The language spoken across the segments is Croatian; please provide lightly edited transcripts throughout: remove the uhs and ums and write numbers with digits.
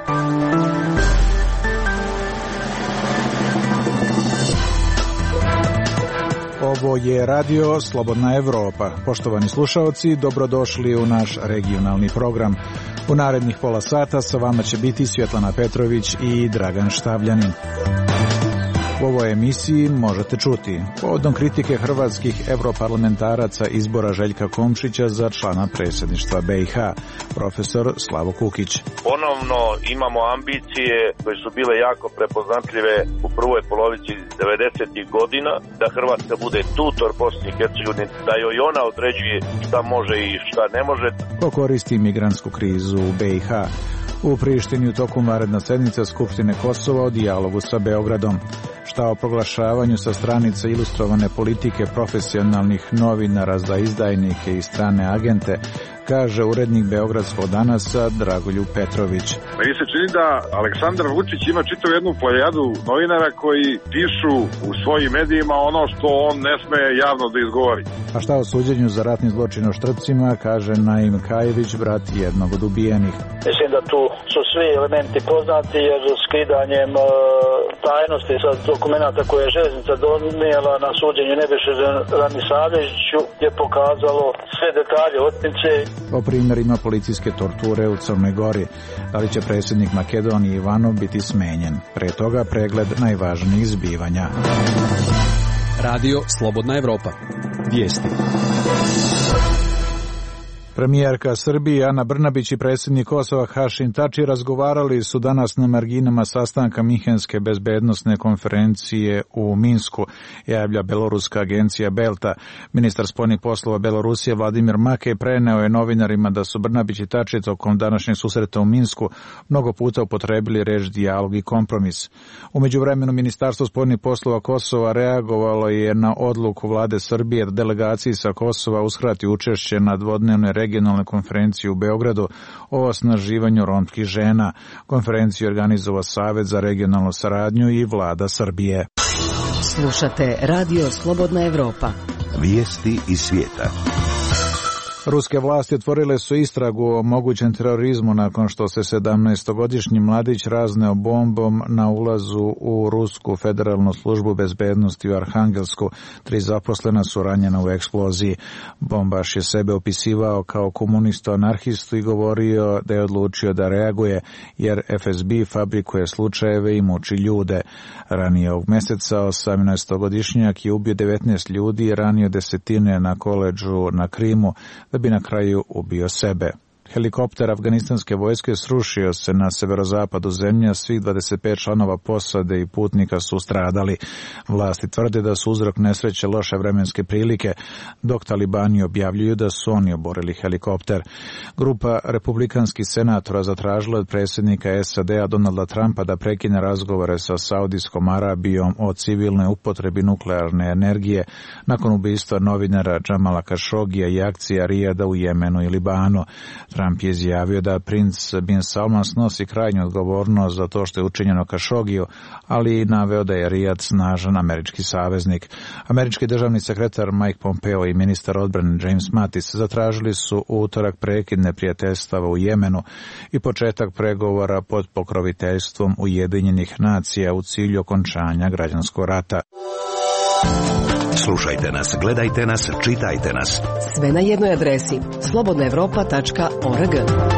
Ovo je radio Slobodna Evropa. Poštovani slušaoci, dobrodošli u naš regionalni program. U narednih pola sata sa vama će biti Svjetlana Petrović i Dragan Štavljanin. U ovoj emisiji možete čuti povodom kritike hrvatskih europarlamentaraca izbora Željka Komšića za člana predsjedništva BiH, profesor Slavo Kukić. Ponovno imamo ambicije koje su bile jako prepoznatljive u prvoj polovici 90. godina, da Hrvatska bude tutor Bosni i Hercegovini, da joj ona određuje šta može i šta ne može. Ko koristi migrantsku krizu u BiH? U Prištini u toku vanredna sednica Skupštine Kosova o dijalogu sa Beogradom. Šta o proglašavanju sa stranica ilustrovane politike profesionalnih novinara za izdajnike i strane agente, kaže urednik Beogradskog danasa Dragoljub Petrović. Meni se čini da Aleksandar Vučić ima čitavu jednu plejadu novinara koji pišu u svojim medijima ono što on ne sme javno da izgovori. A šta o suđenju za ratni zločin u Štrpcima, kaže Naim Kajević, brat jednog od ubijenih. Mislim da tu su svi elementi poznati, jer skidanjem tajnosti sa dokumenta koje je željeznica donijela na suđenju Nebojši Ranisavljeviću je pokazalo sve detalje otmice. O primjerima policijske torture u Crnoj Gori. Da li će predsjednik Makedonije Ivanov biti smenjen? Pre toga pregled najvažnijih zbivanja. Radio Slobodna Evropa. Vijesti. Premijerka Srbije Ana Brnabić i predsjednik Kosova Hašim Tači razgovarali su danas na marginama sastanka Minhenske bezbednosne konferencije u Minsku, javlja beloruska agencija Belta. Ministar spoljnih poslova Belorusije Vladimir Makej preneo je novinarima da su Brnabić i Tači tokom današnjeg susreta u Minsku mnogo puta upotrebili reč dijalog i kompromis. U međuvremenu Ministarstvo spoljnih poslova Kosova reagovalo je na odluku vlade Srbije da delegaciji sa Kosova uskrati učešće na dvodnevnoj regionalne konferencije u Beogradu o osnaživanju romskih žena. Konferenciju organizovao Savet za regionalnu saradnju i vlada Srbije. Slušate Radio Slobodna Evropa. Vijesti iz svijeta. Ruske vlasti otvorile su istragu o mogućem terorizmu nakon što se 17-godišnji mladić razneo bombom na ulazu u Rusku federalnu službu bezbednosti u Arhangelsku. 3 zaposlena su ranjena u eksploziji. Bombaš je sebe opisivao kao komunistu anarhistu i govorio da je odlučio da reaguje, jer FSB fabrikuje slučajeve i muči ljude. Ranije ovog mjeseca 18-godišnjak je ubio 19 ljudi i ranio desetine na koledžu na Krimu, da bi na kraju ubio sebe. Helikopter afganistanske vojske srušio se na severozapadu zemlje, svih 25 članova posade i putnika su stradali. Vlasti tvrde da su uzrok nesreće loše vremenske prilike, dok talibani objavljuju da su oni oborili helikopter. Grupa republikanskih senatora zatražila od predsjednika SAD-a Donalda Trumpa da prekine razgovore sa Saudijskom Arabijom o civilnoj upotrebi nuklearne energije nakon ubistva novinara Džamala Kašogija i akcija Rijada u Jemenu i Libanu. Trump je izjavio da princ Bin Salman snosi krajnju odgovornost za to što je učinjeno Kašogiju, ali i naveo da je Rijad snažan američki saveznik. Američki državni sekretar Mike Pompeo i ministar odbrane James Mattis zatražili su u utorak prekid neprijateljstava u Jemenu i početak pregovora pod pokroviteljstvom Ujedinjenih nacija u cilju okončanja građanskog rata. Slušajte nas, gledajte nas, čitajte nas. Sve na jednoj adresi slobodnaevropa.org.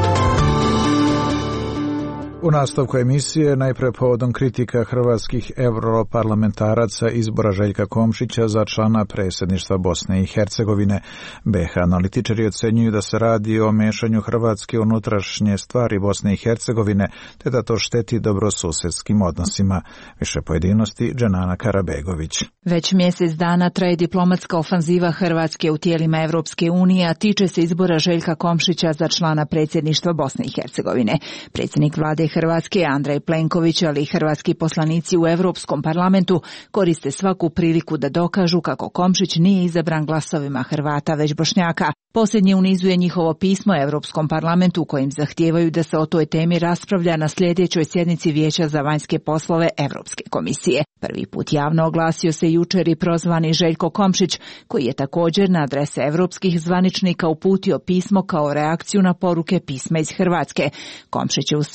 U nastavku emisije najpre povodom kritika hrvatskih europarlamentaraca izbora Željka Komšića za člana predsjedništva Bosne i Hercegovine. BiH analitičari ocenjuju da se radi o mešanju Hrvatske unutrašnje stvari Bosne i Hercegovine, te da to šteti dobrosusedskim odnosima. Više pojedinosti Dženana Karabegović. Već mjesec dana traje diplomatska ofanziva Hrvatske u tijelima Evropske unije, a tiče se izbora Željka Komšića za člana predsjedništva Bosne i Hercegovine. Predsjednik vlade Hrvatske Andrej Plenković, ali i hrvatski poslanici u Europskom parlamentu koriste svaku priliku da dokažu kako Komšić nije izabran glasovima Hrvata već Bošnjaka. Posljednje u nizu je njihovo pismo Europskom parlamentu kojim zahtijevaju da se o toj temi raspravlja na sljedećoj sjednici Vijeća za vanjske poslove Europske komisije. Prvi put javno oglasio se jučer i prozvani Željko Komšić, koji je također na adrese europskih zvaničnika uputio pismo kao reakciju na poruke pisma iz Hrvatske. Komšić je ustvrdio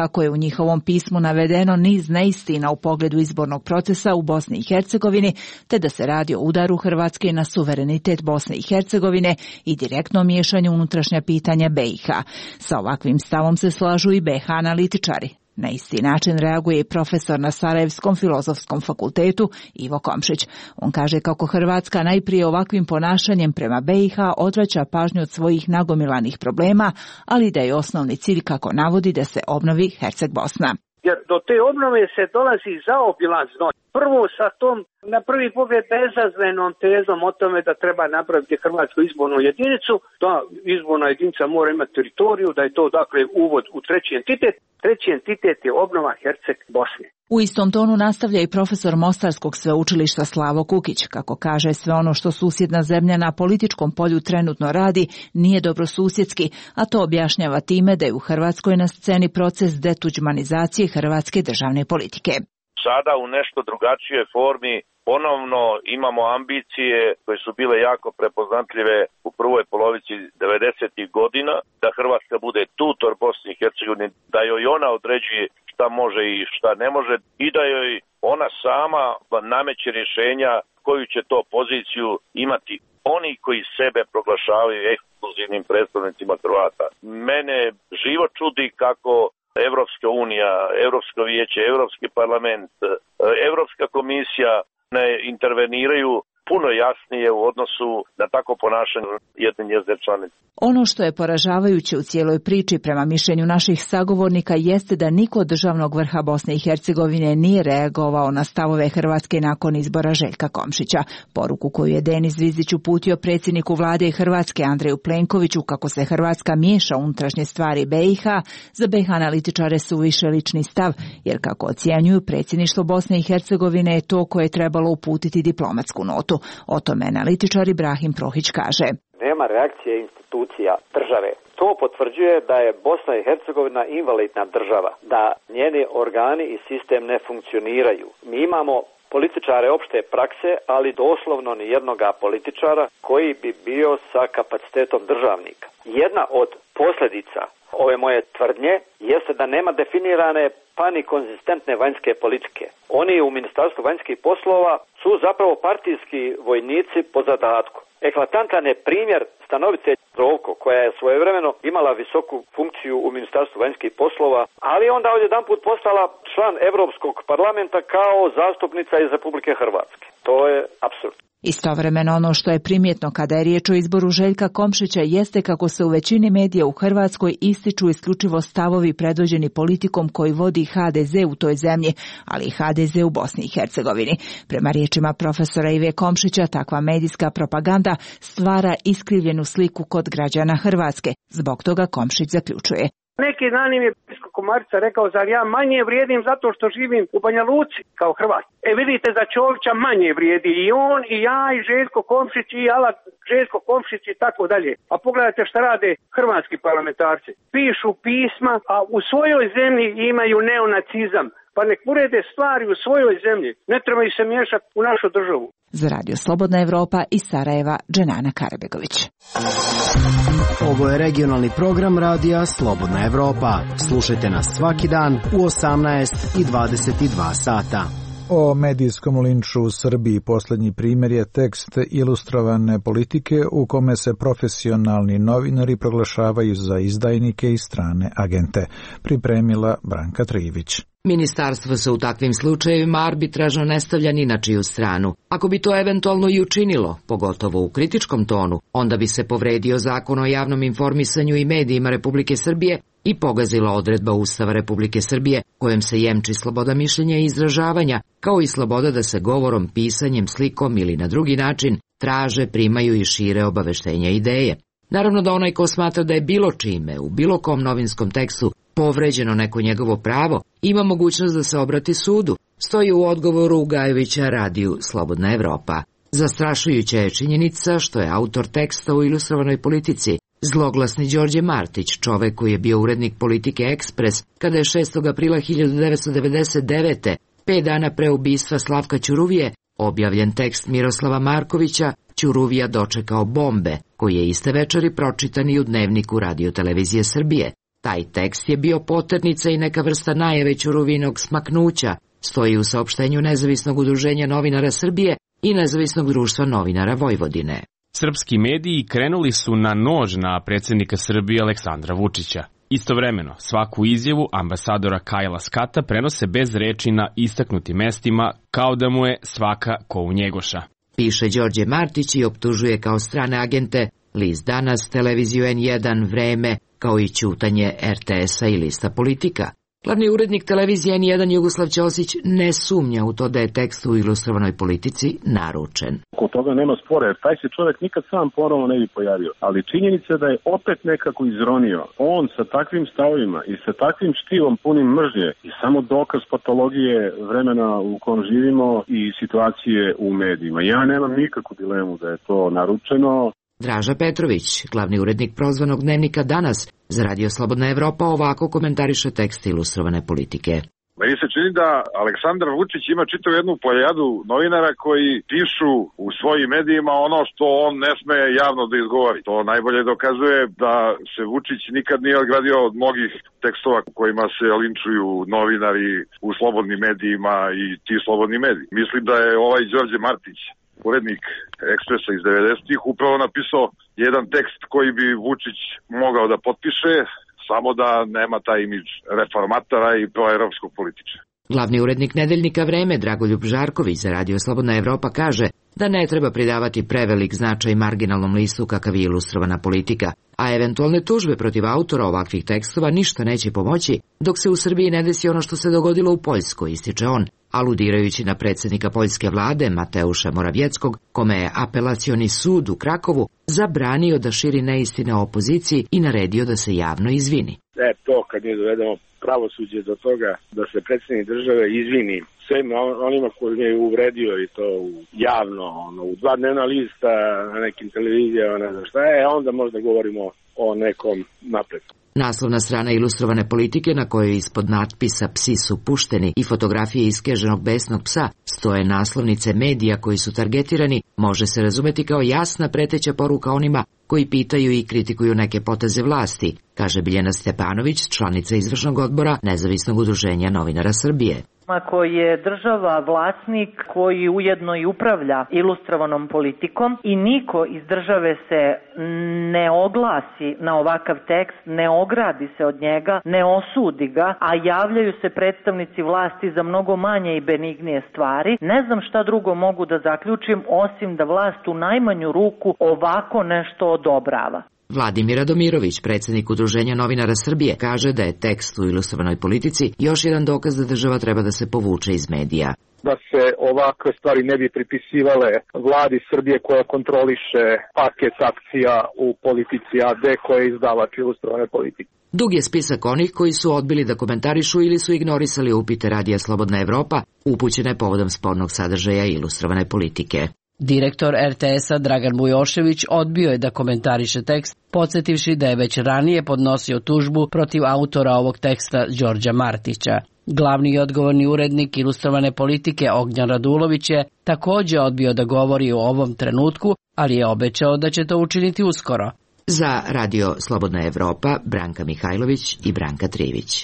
kako je u njihovom pismu navedeno niz neistina u pogledu izbornog procesa u Bosni i Hercegovini, te da se radi o udaru Hrvatske na suverenitet Bosne i Hercegovine i direktno miješanju unutrašnja pitanja BiH. Sa ovakvim stavom se slažu i BiH analitičari. Na isti način reaguje i profesor na Sarajevskom filozofskom fakultetu Ivo Komšić. On kaže kako Hrvatska najprije ovakvim ponašanjem prema BiH odvraća pažnju od svojih nagomilanih problema, ali da je osnovni cilj, kako navodi, da se obnovi Herceg-Bosna. Jer do te obnove se dolazi zaobilazno. Prvo sa tom, na prvi pogled, bezazlenom tezom o tome da treba napraviti Hrvatsku izbornu jedinicu. Ta izborna jedinica mora imati teritoriju, da je to dakle uvod u treći entitet. Treći entitet je obnova Herceg-Bosne. U istom tonu nastavlja i profesor Mostarskog sveučilišta Slavo Kukić. Kako kaže, sve ono što susjedna zemlja na političkom polju trenutno radi nije dobrosusjedski, a to objašnjava time da je u Hrvatskoj na sceni proces detuđmanizacije hrvatske državne politike. Sada u nešto drugačijoj formi ponovno imamo ambicije koje su bile jako prepoznatljive u prvoj polovici 90. godina, da Hrvatska bude tutor Bosni i Hercegovini, da joj ona određuje šta može i šta ne može i da joj ona sama nameće rješenja koju će to poziciju imati oni koji sebe proglašavaju ekskluzivnim predstavnicima Hrvata. Mene živo čudi kako Evropska unija, Evropsko vijeće, Evropski parlament, Evropska komisija ne interveniraju puno jasnije u odnosu na tako ponašanje jedne njezine članice. Ono što je poražavajuće u cijeloj priči prema mišljenju naših sagovornika jeste da niko od državnog vrha Bosne i Hercegovine nije reagovao na stavove Hrvatske nakon izbora Željka Komšića. Poruku koju je Denis Zvizdić uputio predsjedniku vlade Hrvatske Andreju Plenkoviću kako se Hrvatska miješa u unutrašnje stvari BiH, za BiH analitičare su više lični stav, jer kako ocjenjuju, predsjedništvo Bosne i Hercegovine je to koje je trebalo uputiti diplomatsku notu. O tome analitičar Ibrahim Prohić kaže. Nema reakcije institucija države. To potvrđuje da je Bosna i Hercegovina invalidna država, da njeni organi i sistem ne funkcioniraju. Mi imamo političare opšte prakse, ali doslovno ni jednoga političara koji bi bio sa kapacitetom državnika. Jedna od posljedica ove moje tvrdnje jeste da nema definirane pa ni konzistentne vanjske politike. Oni u Ministarstvu vanjskih poslova su zapravo partijski vojnici po zadatku. Eklatantan je primjer stanovice Zovko, koja je svojevremeno imala visoku funkciju u Ministarstvu vanjskih poslova, ali onda odjedanput postala član Europskog parlamenta kao zastupnica iz Republike Hrvatske. To je apsurd. Istovremeno ono što je primjetno kada je riječ o izboru Željka Komšića jeste kako se u većini medija u Hrvatskoj ističu isključivo stavovi predvođeni politikom koji vodi HDZ u toj zemlji, ali i HDZ u Bosni i Hercegovini. Prema riječima profesora Ive Komšića, takva medijska propaganda stvara iskrivljenu sliku kod građana Hrvatske. Zbog toga Komšić zaključuje. Neki dan im je Bisko Komarica rekao, zar ja manje vrijedim zato što živim u Banja Luci kao Hrvat. Vidite, za Čovića manje vrijedi i on, i ja, i Željko Komšić, i Alat Željko Komšić i tako dalje. A pogledajte šta rade hrvatski parlamentarci. Pišu pisma, a u svojoj zemlji imaju neonacizam. Pa nek urede stvari u svojoj zemlji. Ne treba ih se miješati u našu državu. Za Radio Slobodna Evropa iz Sarajeva, Dženana Karabegović. Ovo je regionalni program radija Slobodna Evropa. Slušajte nas svaki dan u 18 i 22 sata. O medijskom linču u Srbiji posljednji primjer je tekst ilustrovane politike u kome se profesionalni novinari proglašavaju za izdajnike i strane agente. Pripremila Branka Trivić. Ministarstvo se u takvim slučajevima arbitražno ne stavlja ni na čiju stranu. Ako bi to eventualno i učinilo, pogotovo u kritičkom tonu, onda bi se povredio Zakon o javnom informisanju i medijima Republike Srbije i pogazila odredba Ustava Republike Srbije kojem se jemči sloboda mišljenja i izražavanja, kao i sloboda da se govorom, pisanjem, slikom ili na drugi način traže, primaju i šire obaveštenja i ideje. Naravno da onaj ko smatra da je bilo čime, u bilo kom novinskom tekstu, povređeno neko njegovo pravo, ima mogućnost da se obrati sudu, stoji u odgovoru Ugajevića radiju Slobodna Evropa. Zastrašujuća je činjenica što je autor teksta u ilustrovanoj politici zloglasni Đorđe Martić, čovek koji je bio urednik Politike Ekspres, kada je 6. aprila 1999. 5 dana pre ubistva Slavka Ćuruvije, objavljen tekst Miroslava Markovića Ćuruvija dočekao bombe, koji je iste večeri pročitan i u dnevniku Radio Televizije Srbije. Taj tekst je bio poternica i neka vrsta najave Ćurovinog smaknuća, stoji u saopštenju Nezavisnog udruženja novinara Srbije i Nezavisnog društva novinara Vojvodine. Srpski mediji krenuli su na nož na predsjednika Srbije Aleksandra Vučića. Istovremeno, svaku izjavu ambasadora Kajla Skata prenose bez reči na istaknutim mestima, kao da mu je svaka ko u Njegoša. Piše Đorđe Martić i optužuje kao strane agente List Danas, televiziju N1, Vreme, kao i ćutanje RTS-a i Lista Politika. Glavni urednik televizije N1 Jugoslav Ćosić ne sumnja u to da je tekst u Ilustrovanoj politici naručen. Oko toga nema spora, jer taj se čovjek nikad sam ponovo ne bi pojavio. Ali činjenica da je opet nekako izronio. On sa takvim stavovima i sa takvim štivom punim mržnje i samo dokaz patologije vremena u kojem živimo i situacije u medijima. Ja nemam nikakvu dilemu da je to naručeno. Draža Petrović, glavni urednik prozvanog dnevnika Danas, za Radio Slobodna Evropa ovako komentariše tekst Ilustrovane politike. Meni se čini da Aleksandar Vučić ima čitavu jednu plejadu novinara koji pišu u svojim medijima ono što on ne sme javno da izgovori. To najbolje dokazuje da se Vučić nikad nije odgradio od mnogih tekstova kojima se linčuju novinari u slobodnim medijima i ti slobodni mediji. Mislim da je ovaj Đorđe Martić, urednik Ekspresa iz 90-ih, upravo napisao jedan tekst koji bi Vučić mogao da potpiše, samo da nema taj imidž reformatora i proevropskog političara. Glavni urednik nedeljnika Vreme Dragoljub Žarković za Radio Slobodna Evropa kaže da ne treba pridavati prevelik značaj marginalnom listu kakav je Ilustrovana politika, a eventualne tužbe protiv autora ovakvih tekstova ništa neće pomoći dok se u Srbiji ne desi ono što se dogodilo u Poljskoj, ističe on, aludirajući na predsjednika poljske vlade Mateuša Moravjeckog, kome je apelacioni sud u Krakovu zabranio da širi neistine o opoziciji i naredio da se javno izvini. To kad mi dovedemo pravosuđe do toga da se predsjednik države izvini svema onima koji je uvredio i to javno, u 2 dnevna lista, na nekim televizijama, ne znam šta je, a onda možda govorimo o nekom napretku. Naslovna strana Ilustrovane politike, na kojoj ispod natpisa "Psi su pušteni" i fotografije iskeženog besnog psa stoje naslovnice medija koji su targetirani, može se razumeti kao jasna preteća poruka onima koji pitaju i kritikuju neke poteze vlasti, kaže Biljana Stepanović, članica izvršnog odbora Nezavisnog udruženja novinara Srbije. Ako je država vlasnik koji ujedno i upravlja Ilustrovanom politikom i niko iz države se ne oglasi na ovakav tekst, ne ogradi se od njega, ne osudi ga, a javljaju se predstavnici vlasti za mnogo manje i benignije stvari, ne znam šta drugo mogu da zaključim osim da vlast u najmanju ruku ovako nešto odobrava. Vladimir Radomirović, predsjednik Udruženja novinara Srbije, kaže da je tekst u Ilustrovanoj politici još jedan dokaz da država treba da se povuče iz medija. Da se ovakve stvari ne bi pripisivale vladi Srbije koja kontroliše paket akcija u politici AD koja je izdavač Ilustrovane politike. Dug je spisak onih koji su odbili da komentarišu ili su ignorisali upite Radija Slobodna Evropa upućene povodom spornog sadržaja Ilustrovane politike. Direktor RTS-a Dragan Bujošević odbio je da komentariše tekst, podsjetivši da je već ranije podnosio tužbu protiv autora ovog teksta Đorđa Martića. Glavni i odgovorni urednik Ilustrovane politike Ognjan Radulović je također odbio da govori o ovom trenutku, ali je obećao da će to učiniti uskoro. Za Radio Slobodna Evropa, Branka Mihajlović i Branka Trivić.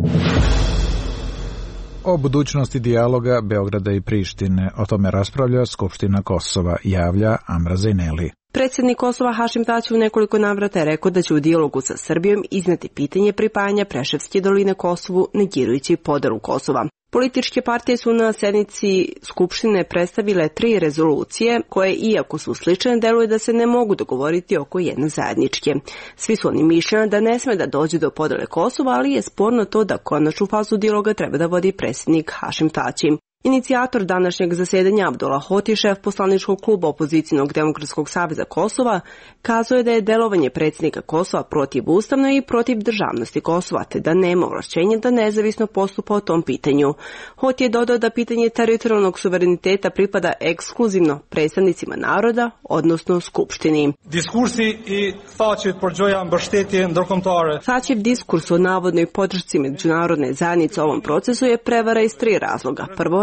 O budućnosti dijaloga Beograda i Prištine. O tome raspravlja Skupština Kosova, javlja Amra Zejneli. Predsjednik Kosova Hašim Tači u nekoliko navrata je rekao da će u dijalogu sa Srbijom izneti pitanje pripajanja Preševske doline Kosovu, negirajući podelu Kosova. Političke partije su na sednici Skupštine predstavile 3 rezolucije koje, iako su slične, deluje da se ne mogu dogovoriti oko jedne zajedničke. Svi su oni mišljeni da ne sme da dođe do podele Kosova, ali je sporno to da konačnu fazu dijaloga treba da vodi predsjednik Hašim Tači. Inicijator današnjeg zasedanja Abdullah Hoti, šef poslaničkog kluba opozicijnog Demokratskog saveza Kosova, kazao je da je delovanje predsjednika Kosova protivustavno i protiv državnosti Kosova, te da nema ovlašćenja da nezavisno postupa o tom pitanju. Hoti je dodao da pitanje teritorijalnog suvereniteta pripada ekskluzivno predstavnicima naroda, odnosno Skupštini. Diskursi i Thaçit për gjëja mbështetje ndërkombëtare. Thaçev diskurs o navodnoj podršci međunarodne zajednice ovom procesu je prevara iz 3 razloga. Prvo,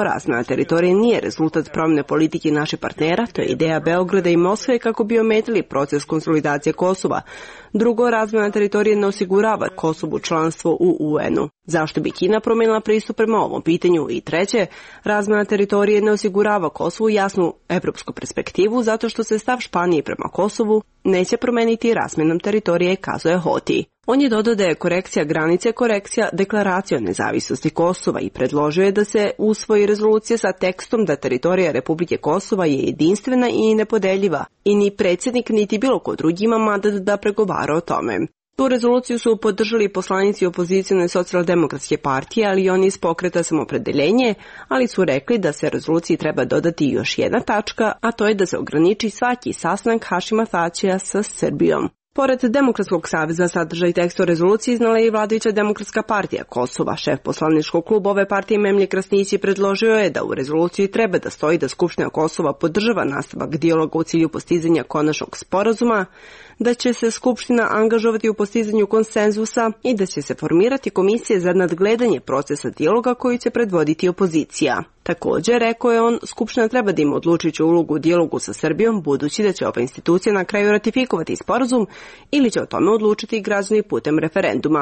razmjena teritorije nije rezultat promjene politike naših partnera, to je ideja Beograda i Moskve kako bi ometili proces konsolidacije Kosova. Drugo, razmjena teritorije ne osigurava Kosovu članstvo u UN-u. Zašto bi Kina promijenila pristup prema ovom pitanju? I treće, razmjena teritorije ne osigurava Kosovu jasnu evropsku perspektivu zato što se stav Španije prema Kosovu neće promijeniti razmjenom teritorije, kazuje Hoti. On je dodao da je korekcija granice korekcija deklaracije o nezavisnosti Kosova i predložio je da se usvoji rezolucija sa tekstom da teritorija Republike Kosova je jedinstvena i nepodeljiva i ni predsjednik niti bilo ko drugi ima mandat da pregovara o tome. Tu rezoluciju su podržali poslanici opozicijone socijaldemokratske partije, ali i oni iz pokreta Samopredeljenje, ali su rekli da se rezoluciji treba dodati još jedna tačka, a to je da se ograniči svaki sastanak Hašima Tačija sa Srbijom. Pored Demokratskog saveza sadržaj teksta o rezoluciji iznala je i vladajuća Demokratska partija Kosova. Šef poslaničkog kluba ove partije Memlje Krasnići predložio je da u rezoluciji treba da stoji da Skupština Kosova podržava nastavak dijaloga u cilju postizanja konačnog sporazuma, da će se Skupština angažovati u postizanju konsenzusa i da će se formirati komisije za nadgledanje procesa dijaloga koju će predvoditi opozicija. Također, rekao je on, Skupština treba da ima odlučujuću ulogu u dijalogu sa Srbijom, budući da će ova institucija na kraju ratifikovati sporazum ili će o tome odlučiti građani putem referenduma.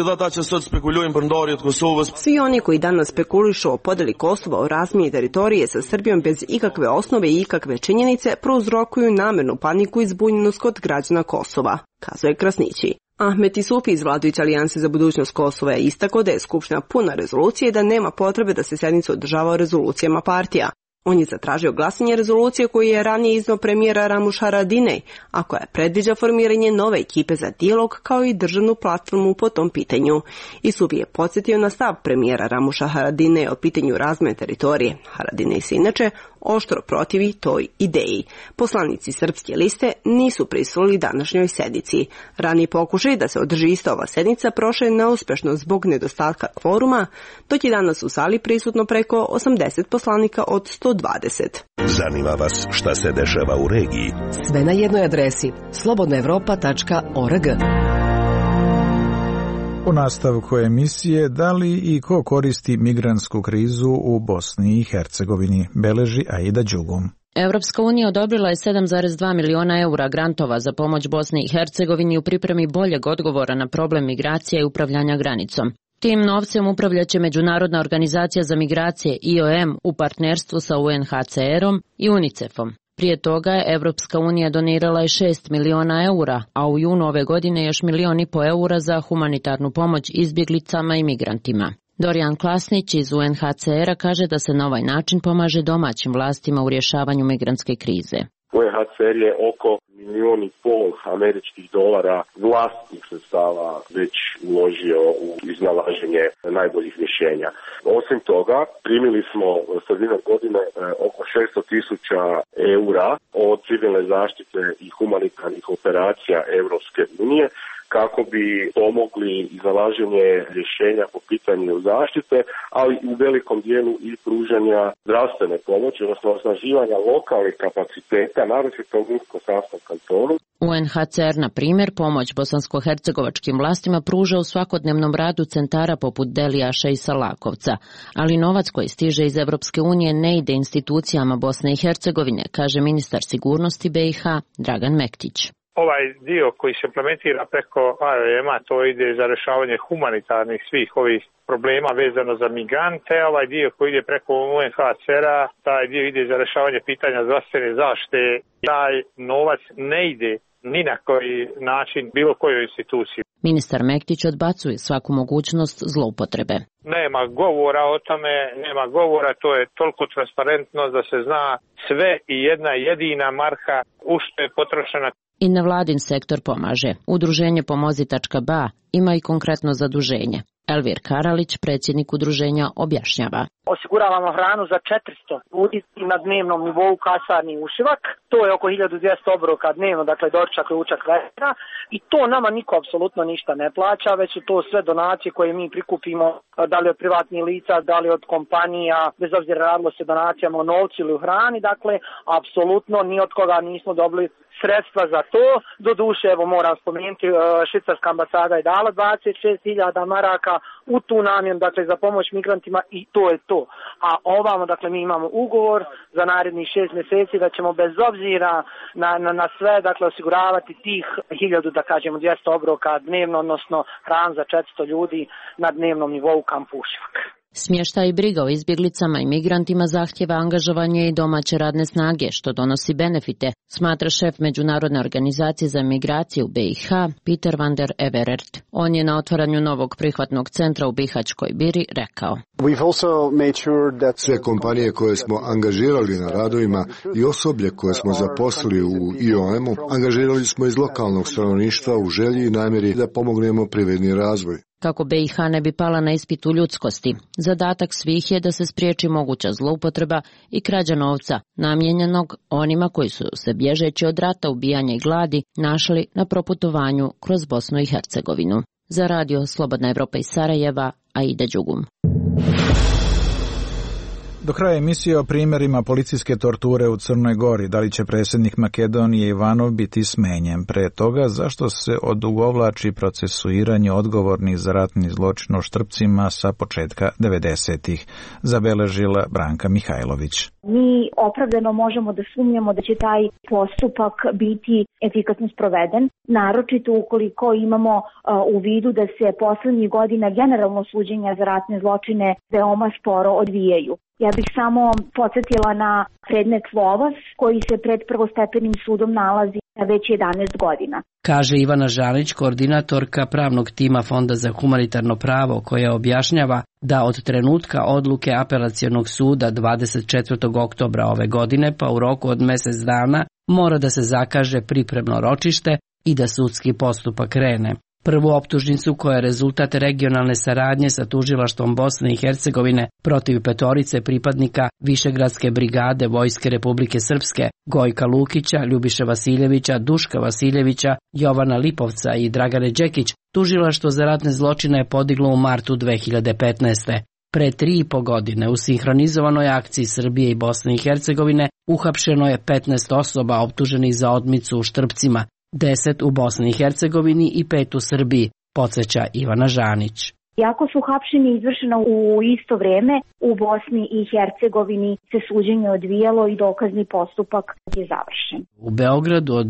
Svi oni koji danas spekulišu o podeli Kosova o razmjeni teritorije sa Srbijom bez ikakve osnove i ikakve činjenice prouzrokuju namernu paniku i zbunjenost kod građana Kosova, kazuje Krasnići. Ahmet Isufi iz vladajuće alijanse za budućnost Kosova je istakao da je Skupština puna rezolucije i da nema potrebe da se sjednica održava o rezolucijama partija. On je zatražio glasanje rezolucije koju je ranije iznao premijera Ramuš Haradinaj, a koja predviđa formiranje nove ekipe za dijalog kao i državnu platformu po tom pitanju. Isufi je podsjetio na stav premijera Ramuša Haradinaja o pitanju razmjene teritorije. Haradinaj se inače oštro protivi toj ideji. Poslanici Srpske liste nisu prisustvovali današnjoj sednici. Raniji pokušaj da se održi ista ova sednica prošao je neuspešno zbog nedostatka kvoruma, dok je danas u sali prisutno preko 80 poslanika od 120. Zanima vas šta se dešava u regiji? Sve na jednoj adresi slobodnaevropa.org. U nastavku emisije da li i ko koristi migrantsku krizu u Bosni i Hercegovini, beleži Aida Đugum. Evropska unija odobrila je 7,2 miliona eura grantova za pomoć Bosni i Hercegovini u pripremi boljeg odgovora na problem migracija i upravljanja granicom. Tim novcem upravljaće Međunarodna organizacija za migracije IOM u partnerstvu sa UNHCR-om i UNICEF-om. Prije toga je Evropska unija donirala je 6 miliona eura, a u junu ove godine još 1,5 miliona eura za humanitarnu pomoć izbjeglicama i migrantima. Dorijan Klasnić iz UNHCR-a kaže da se na ovaj način pomaže domaćim vlastima u rješavanju migrantske krize. UNHCR je oko $1,5 miliona američkih dolara vlastnih sredstava već uložio u iznalaženje najboljih rješenja. Osim toga, primili smo sredinom godine oko 600.000 eura od civilne zaštite i humanitarnih operacija Europske unije kako bi pomogli iznalaženje rješenja po pitanju zaštite, ali u velikom dijelu i pružanja zdravstvene pomoći, odnosno osnaživanja lokalnih kapaciteta, naročito u Unsko-Sanskom kantonu. UNHCR, na primjer, pomoć bosansko-hercegovačkim vlastima pruža u svakodnevnom radu centara poput Delijaša i Salakovca, ali novac koji stiže iz Evropske unije ne ide institucijama Bosne i Hercegovine, kaže ministar sigurnosti BiH Dragan Mektić. Ovaj dio koji se implementira preko AOM-a, to ide za rješavanje humanitarnih svih ovih problema vezano za migrante, ovaj dio koji ide preko UNHCR-a, taj dio ide za rješavanje pitanja zdravstvene zaštite. Taj novac ne ide ni na koji način bilo kojoj instituciji. Ministar Mektić odbacuje svaku mogućnost zloupotrebe. Nema govora o tome, nema govora, to je toliko transparentno da se zna sve i jedna jedina marka u što je potrošena. I nevladin sektor pomaže. Udruženje Pomozi.ba ima i konkretno zaduženje. Elvir Karalić, predsjednik udruženja, objašnjava. Osiguravamo hranu za 400 ljudi na dnevnom nivou kasarni ušivak. To je oko 1200 obroka dnevno, dakle doručak, ručak, večera. I to nama niko apsolutno ništa ne plaća, već su to sve donacije koje mi prikupimo, da li od privatnih lica, da li od kompanija, bez obzira radilo se donacijama o novcu ili u hrani. Dakle, apsolutno ni od koga nismo dobili sredstva za to. Doduše, evo moram spomenuti, švicarska ambasada je dala 26.000 maraka, u tu namjenu, dakle za pomoć migrantima i to je to. A ovamo, dakle mi imamo ugovor za narednih 6 mjeseci da ćemo bez obzira na sve, dakle osiguravati tih 1000, da kažemo 200 obroka dnevno, odnosno hran za 400 ljudi na dnevnom nivou u kampu Ušivak. Smještaj i briga o izbjeglicama i migrantima zahtjeva angažovanje i domaće radne snage, što donosi benefite, smatra šef Međunarodne organizacije za migracije u BiH, Peter van der Everert. On je na otvaranju novog prihvatnog centra u Bihaćkoj Biri rekao: Sve kompanije koje smo angažirali na radovima i osoblje koje smo zaposlili u IOM-u, angažirali smo iz lokalnog stanovništva u želji i namjeri da pomognemo privredni razvoj. Kako BiH ne bi pala na ispitu ljudskosti, zadatak svih je da se spriječi moguća zloupotreba i krađa novca namijenjenog onima koji su se bježeći od rata, ubijanja i gladi našli na proputovanju kroz Bosnu i Hercegovinu. Za radio Slobodna Evropa iz Sarajeva, Aida Đugum. Do kraja emisije o primjerima policijske torture u Crnoj Gori. Da li će predsjednik Makedonije Ivanov biti smenjen? Pre toga, zašto se odugovlači procesuiranje odgovornih za ratni zločin u Štrpcima sa početka 90-ih? Zabeležila Branka Mihajlović. Mi opravdano možemo da sumnjamo da će taj postupak biti efikasno sproveden, naročito ukoliko imamo u vidu da se poslednjih godina generalno suđenja za ratne zločine veoma sporo odvijaju. Ja bih samo podsjetila na predmet Lovas koji se pred prvostepenim sudom nalazi na već 11 godina. Kaže Ivana Žanić, koordinatorka pravnog tima Fonda za humanitarno pravo, koja objašnjava da od trenutka odluke apelacionog suda 24. oktobra ove godine pa u roku od mjesec dana mora da se zakaže pripremno ročište i da sudski postupak krene. Prvu optužnicu, koja je rezultat regionalne saradnje sa tužilaštvom Bosne i Hercegovine protiv 5 pripadnika Višegradske brigade Vojske Republike Srpske, Gojka Lukića, Ljubiše Vasiljevića, Duška Vasiljevića, Jovana Lipovca i Dragane Đekić, tužilaštvo za ratne zločine je podiglo u martu 2015. Pre 3,5 godine u sinhronizovanoj akciji Srbije i Bosne i Hercegovine uhapšeno je 15 osoba optuženih za odmicu u Štrpcima, 10 u Bosni i Hercegovini i 5 u Srbiji, podsjeća Ivana Žanić. Iako su hapšenja izvršena u isto vrijeme, u Bosni i Hercegovini se suđenje odvijalo i dokazni postupak je završen. U Beogradu od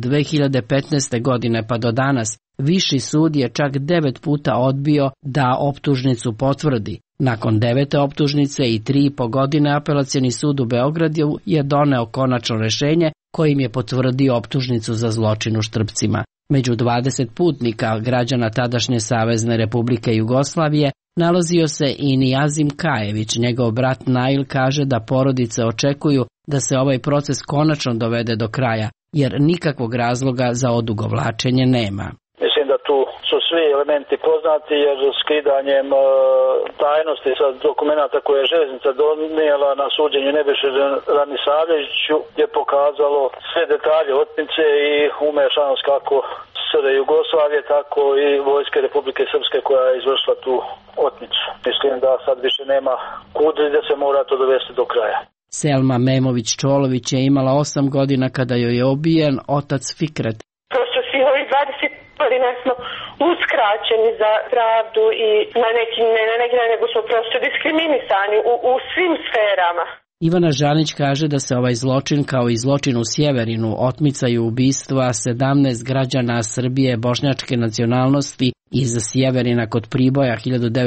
2015. godine pa do danas Viši sud je čak 9 puta odbio da optužnicu potvrdi. Nakon 9. optužnice i 3,5 godine apelacioni sud u Beogradu je doneo konačno rješenje kojim je potvrdio optužnicu za zločin u Štrpcima. Među 20 putnika građana tadašnje Savezne Republike Jugoslavije nalazio se i Nijazim Kajević. Njegov brat Nail kaže da porodice očekuju da se ovaj proces konačno dovede do kraja, jer nikakvog razloga za odugovlačenje nema. Mislim da tu su svi elementi poznati, jer skidanjem tajnosti sa dokumenta koje je željeznica donijela na suđenju Nebojši Ranisavljeviću je pokazalo sve detalje otmice i umešanost kako SR Jugoslavije, tako i Vojske Republike Srpske koja je izvršila tu otmicu. Mislim da sad više nema kud da se mora to dovesti do kraja. Selma Memović-Čolović je imala 8 godina kada joj je ubijen otac Fikret. Prosto svi ovi 20 godina smo uskraćeni za pravdu i na neki nego smo prosto diskriminisani u svim sferama. Ivana Žanić kaže da se ovaj zločin, kao i zločin u Sjeverinu, otmicaju ubistva 17 građana Srbije bošnjačke nacionalnosti iz Sjeverina kod Priboja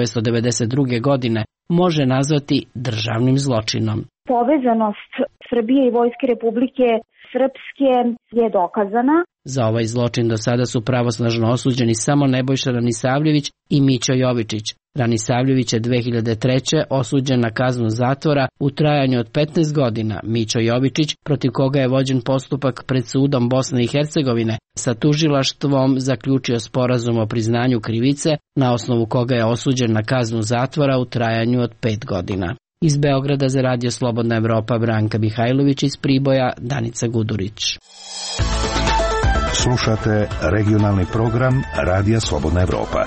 1992. godine, može nazvati državnim zločinom. Povezanost Srbije i Vojske Republike Srpske je dokazana. Za ovaj zločin do sada su pravosnažno osuđeni samo Nebojša Ranisavljević i Mićo Jovičić. Ranisavljević je 2003. osuđen na kaznu zatvora u trajanju od 15 godina. Mićo Jovičić, protiv koga je vođen postupak pred sudom Bosne i Hercegovine, sa tužilaštvom zaključio sporazum o priznanju krivice, na osnovu koga je osuđen na kaznu zatvora u trajanju od 5 godina. Iz Beograda za radio Slobodna Evropa, Branka Mihajlović, iz Priboja Danica Gudurić. Slušate regionalni program Radija Slobodna Evropa.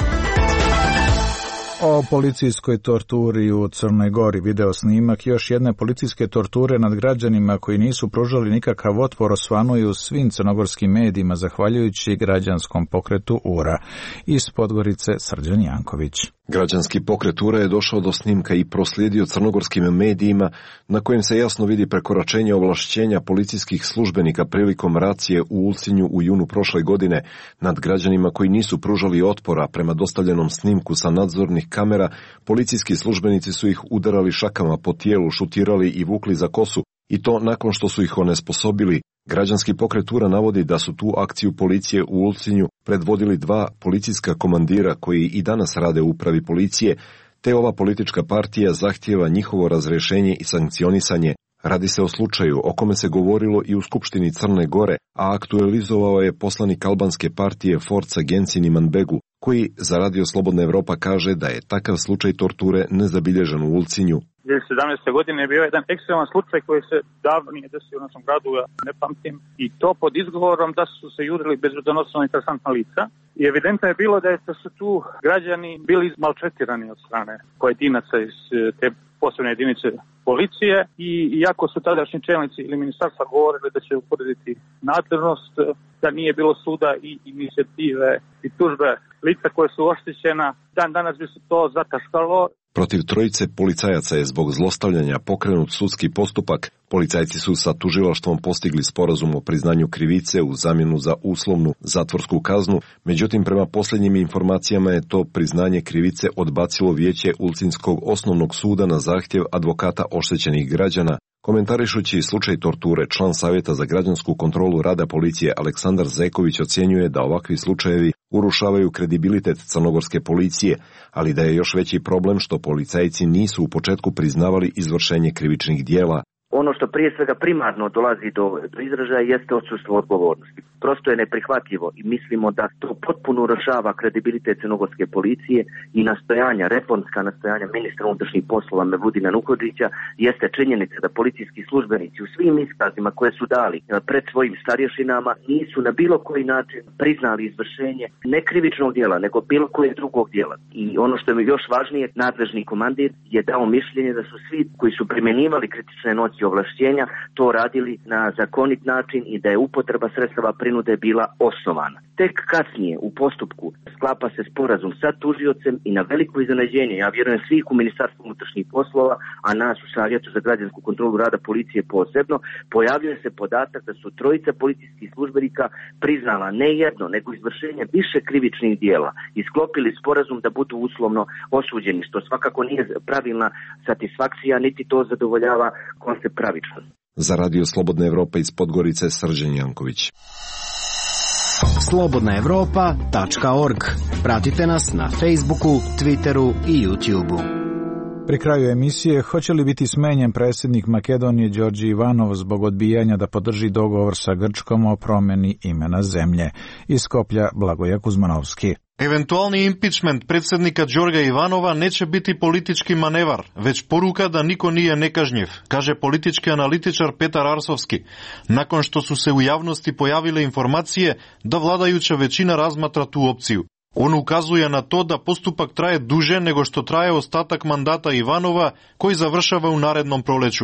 O policijskoj torturi u Crnoj Gori, video snimak još jedne policijske torture nad građanima koji nisu pružali nikakav otpor osvanuju u svim crnogorskim medijima zahvaljujući građanskom pokretu URA. Iz Podgorice Srđan Janković. Građanski pokret URA je došao do snimka i proslijedio crnogorskim medijima na kojem se jasno vidi prekoračenje ovlašćenja policijskih službenika prilikom racije u Ulcinju u junu prošle godine nad građanima koji nisu pružali otpora. Prema dostavljenom snimku sa nadzornih kamera, policijski službenici su ih udarali šakama po tijelu, šutirali i vukli za kosu, i to nakon što su ih onesposobili. Građanski pokret URA navodi da su tu akciju policije u Ulcinju predvodili 2 policijska komandira koji i danas rade u upravi policije, te ova politička partija zahtijeva njihovo razrješenje i sankcionisanje. Radi se o slučaju o kome se govorilo i u Skupštini Crne Gore, a aktualizovao je poslanik albanske partije Forca Gensin Imanbegu, koji za Radio Slobodna Evropa kaže da je takav slučaj torture nezabilježen u Ulcinju. 2017. godine je bio jedan ekstreman slučaj koji se davno nije desio u našem gradu, ja ne pamtim, i to pod izgovorom da su se jurili bezbednosno interesantna lica. I evidentno je bilo da su tu građani bili maltretirani od strane pojedinaca iz te posebne jedinice policije, i iako su tadašnji čelnici ili ministarstva govorili da će utvrditi nadležnost, da nije bilo suda i inicijative i tužbe lica koje su oštećena, danas bi se to zataškalo. Protiv 3 policajaca je zbog zlostavljanja pokrenut sudski postupak. Policajci su sa tužilaštvom postigli sporazum o priznanju krivice u zamjenu za uslovnu zatvorsku kaznu, međutim prema posljednjim informacijama je to priznanje krivice odbacilo vijeće Ulcinskog osnovnog suda na zahtjev advokata oštećenih građana. Komentarišući slučaj torture, član Savjeta za građansku kontrolu rada policije Aleksandar Zeković ocjenjuje da ovakvi slučajevi urušavaju kredibilitet crnogorske policije, ali da je još veći problem što policajci nisu u početku priznavali izvršenje krivičnih dijela. Ono što prije svega primarno dolazi do izražaja jeste odsustvo odgovornosti. Prosto je neprihvatljivo i mislimo da to potpuno urušava kredibilitet crnogorske policije i nastojanja, reformska nastojanja ministra unutrašnjih poslova Mevludina Nuhodžića jeste činjenica da policijski službenici u svim iskazima koje su dali pred svojim starješinama nisu na bilo koji način priznali izvršenje ne krivičnog dijela, nego bilo kojeg drugog dijela. I ono što je još važnije, nadležni komandir je dao mišljenje da su svi koji su primjenjivali kritične noći ovlašćenja to radili na zakonit način i da je upotreba sredstava prinude bila osnovana. Tek kasnije u postupku sklapa se sporazum sa tužiocem i na veliko iznenađenje, ja vjerujem svih u Ministarstvu unutrašnjih poslova, a nas u Savjetu za građansku kontrolu rada policije posebno, pojavljuje se podatak da su 3 policijskih službenika priznala ne jedno, nego izvršenje više krivičnih dijela i sklopili sporazum da budu uslovno osuđeni, što svakako nije pravilna satisfakcija, niti to zadovoljava koncept pravičnosti. Za Radio Slobodna Evropa iz Podgorice, Srđan Janković. slobodnaevropa.org. Pratite nas na Facebooku, Twitteru i YouTubeu. Pri kraju emisije, hoće li biti smenjen predsjednik Makedonije Đorđe Ivanov zbog odbijanja da podrži dogovor sa Grčkom o promjeni imena zemlje? Iz Skoplja, Blagoja Kuzmanovski. Eventualni impičment predsjednika Đorđa Ivanova neće biti politički manevar, već poruka da niko nije nekažnjiv, kaže politički analitičar Petar Arsovski, nakon što su se u javnosti pojavile informacije da vladajuća većina razmatra tu opciju. On ukazuje na to da postupak traje duže nego što traje ostatak mandata Ivanova, koji završava u narednom proleću.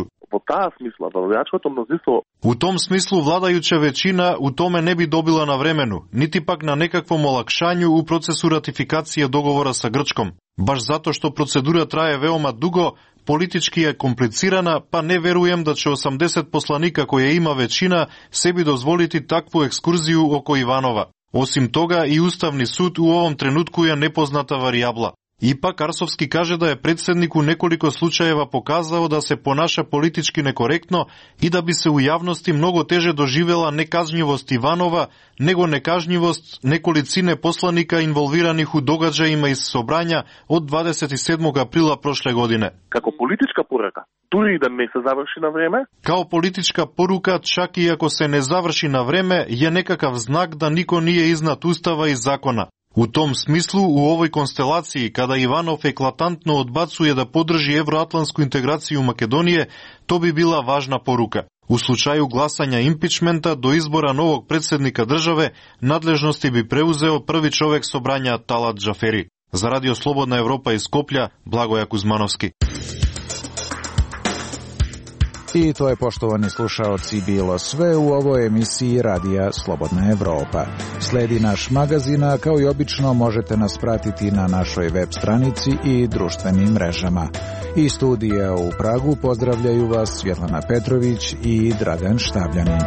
U tom smislu vladajuća većina u tome ne bi dobila na vremenu, niti pak na nekakvom olakšanju u procesu ratifikacije dogovora sa Grčkom. Baš zato što procedura traje veoma dugo, politički je komplicirana, pa ne verujem da će 80 poslanika koje ima većina sebi dozvoliti takvu ekskurziju oko Ivanova. Osim toga, i Ustavni sud u ovom trenutku je nepoznata varijabla. Ipak Arsovski kaže da je predsjednik u nekoliko slučajeva pokazao da se ponaša politički nekorektno i da bi se u javnosti mnogo teže doživjela nekažnjivost Ivanova nego nekažnjivost nekolicine poslanika involviranih u događajima iz Sobranja od 27. aprila prošle godine. Kako politička poruka, tudi da ne se završi na vreme? Kao politička poruka, čak i ako se ne završi na vreme, je nekakav znak da niko nije iznad Ustava i zakona. U tom smislu, u ovoj konstelaciji, kada Ivanov eklatantno odbacuje da podrži evroatlantsku integraciju Makedonije, to bi bila važna poruka. U slučaju glasanja impičmenta do izbora novog predsjednika države, nadležnosti bi preuzeo prvi čovjek Sobranja Talat Džaferi. Za Radio Slobodna Evropa iz Skoplja, Blagoja Kuzmanovski. I to je, poštovani slušaoci, bilo sve u ovoj emisiji Radija Slobodna Evropa. Sledi naš magazin, a kao i obično možete nas pratiti na našoj web stranici i društvenim mrežama. Iz studija u Pragu pozdravljaju vas Svjetlana Petrović i Dragan Štabljanin.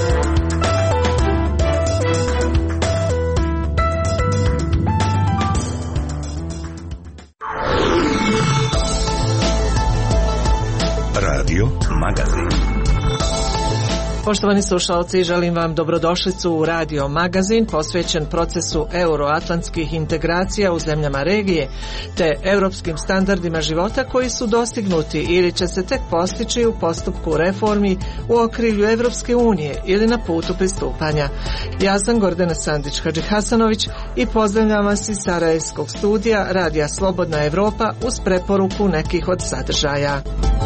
Radio Magazin. Poštovani slušalci, želim vam dobrodošlicu u Radio Magazin posvećen procesu euroatlantskih integracija u zemljama regije te europskim standardima života koji su dostignuti ili će se tek postići u postupku reformi u okrilju Evropske unije ili na putu pristupanja. Ja sam Gordana Sandić-Hadžihasanović i pozdravljam vas iz Sarajevskog studija Radija Slobodna Evropa uz preporuku nekih od sadržaja.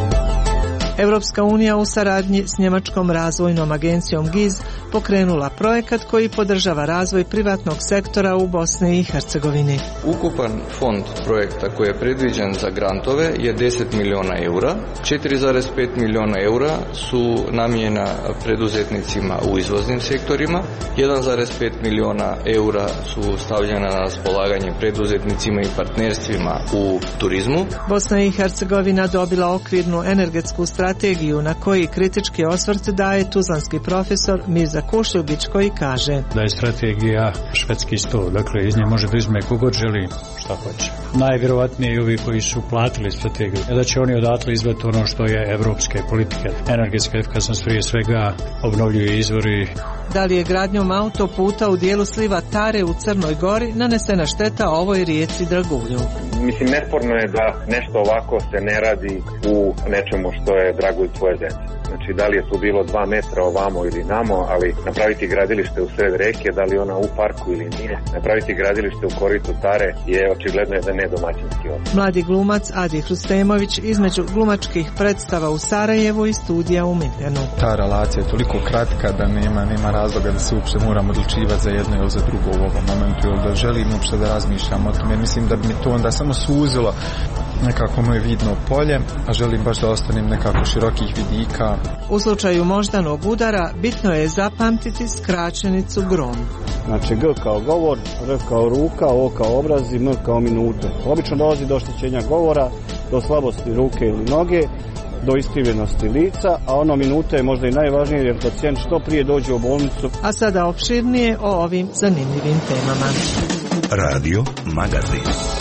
Evropska unija u saradnji s Njemačkom razvojnom agencijom GIZ pokrenula projekat koji podržava razvoj privatnog sektora u Bosni i Hercegovini. Ukupan fond projekta koji je predviđen za grantove je 10 miliona eura. 4,5 miliona eura su namijenjena preduzetnicima u izvoznim sektorima. 1,5 miliona eura su stavljena na raspolaganje preduzetnicima i partnerstvima u turizmu. Bosna i Hercegovina dobila okvirnu energetsku strategiju na koji kritički osvrt daje tuzlanski profesor Mirza Kušljubić koji kaže da je strategija švedski stol, dakle iz nje može da izme kogod želi šta hoće. Najvjerovatnije i ovi koji su platili strategiju, da će oni odatle izvati ono što je evropske politike. Energetska efikasnost prije svega, obnovljivi izvori. Da li je gradnjom autoputa u dijelu sliva Tare u Crnoj Gori nanesena šteta ovoj rijeci Dragulju? Mislim, nesporno je da nešto ovako se ne radi u nečemu što je Dragulj tvoje zemlje. Znači, da li je tu bilo 2 metra ovamo ili namo, ali napraviti gradilište u sred reke, da li ona u parku ili nije, napraviti gradilište u koritu Tare je očigledno jedan nedomaćinski odnos. Mladi glumac Adi Hrustemović između glumačkih predstava u Sarajevu i studija u Minhenu. Ta relacija je toliko kratka da nema razloga da se uopšte moram odlučivati za jedno ili za drugo u ovom momentu, ili da želim uopšte da razmišljam o tome. Mislim da bi mi to onda samo suzilo nekako moje vidno polje, a želim baš da ostanem nekako širokih vidika. U slučaju moždanog udara bitno je zapamtiti skraćenicu GROM. Znači G kao govor, R kao ruka, O kao obraz i M kao minute. Obično dolazi do oštećenja govora, do slabosti ruke ili noge, do iskrivljenosti lica, a ono minute je možda i najvažnije jer pacijent što prije dođe u bolnicu. A sada opširnije o ovim zanimljivim temama. Radio Magazin.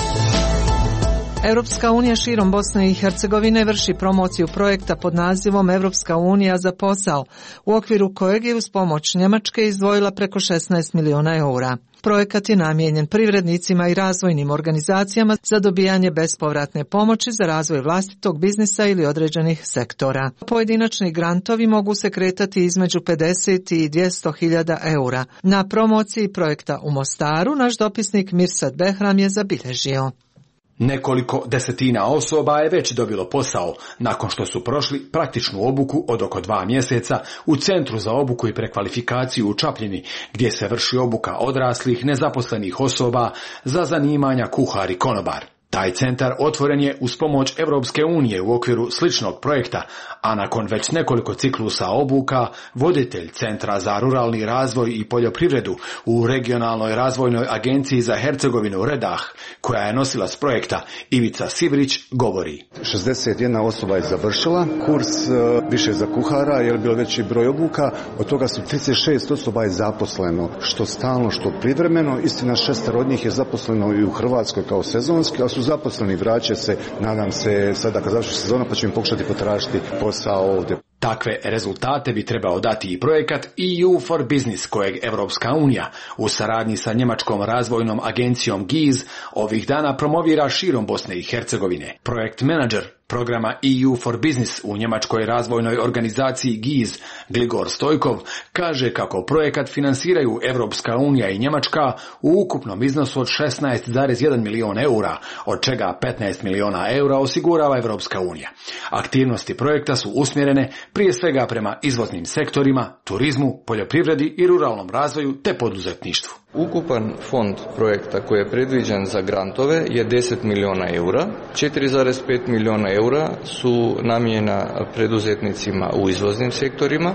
Europska unija širom Bosne i Hercegovine vrši promociju projekta pod nazivom Evropska unija za posao, u okviru kojeg je uz pomoć Njemačke izdvojila preko 16 miliona eura. Projekat je namijenjen privrednicima i razvojnim organizacijama za dobijanje bespovratne pomoći za razvoj vlastitog biznisa ili određenih sektora. Pojedinačni grantovi mogu se kretati između 50 i 200.000 eura. Na promociji projekta u Mostaru naš dopisnik Mirsad Behram je zabilježio. Nekoliko desetina osoba je već dobilo posao nakon što su prošli praktičnu obuku od oko 2 mjeseca u Centru za obuku i prekvalifikaciju u Čapljini, gdje se vrši obuka odraslih nezaposlenih osoba za zanimanja kuhar i konobar. Taj centar otvoren je uz pomoć Evropske unije u okviru sličnog projekta, a nakon već nekoliko ciklusa obuka, voditelj Centra za ruralni razvoj i poljoprivredu u Regionalnoj razvojnoj agenciji za Hercegovinu Redah, koja je nosilac projekta, Ivica Sivrić, govori. 61 osoba je završila kurs više za kuhara, jer je bilo veći broj obuka, od toga su 36 osoba je zaposleno, što stalno, što privremeno. Istina, 6 od njih je zaposleno i u Hrvatskoj kao sezonski, ali su zaposleni, vraća se, nadam se, sada kad završi sezona, pa ću im pokušati potražiti posao ovdje. Takve rezultate bi trebao dati i projekat EU for Business, kojeg Evropska unija u saradnji sa Njemačkom razvojnom agencijom GIZ ovih dana promovira širom Bosne i Hercegovine. Projekt menadžer programa EU for Business u Njemačkoj razvojnoj organizaciji GIZ, Gligor Stojkov, kaže kako projekat finansiraju Evropska unija i Njemačka u ukupnom iznosu od 16,1 milion eura, od čega 15 miliona eura osigurava Evropska unija. Aktivnosti projekta su usmjerene prije svega prema izvoznim sektorima, turizmu, poljoprivredi i ruralnom razvoju te poduzetništvu. Ukupan fond projekta koji je predviđen za grantove je 10 milijuna eura. 4,5 milijuna eura su namijenjena preduzetnicima u izvoznim sektorima.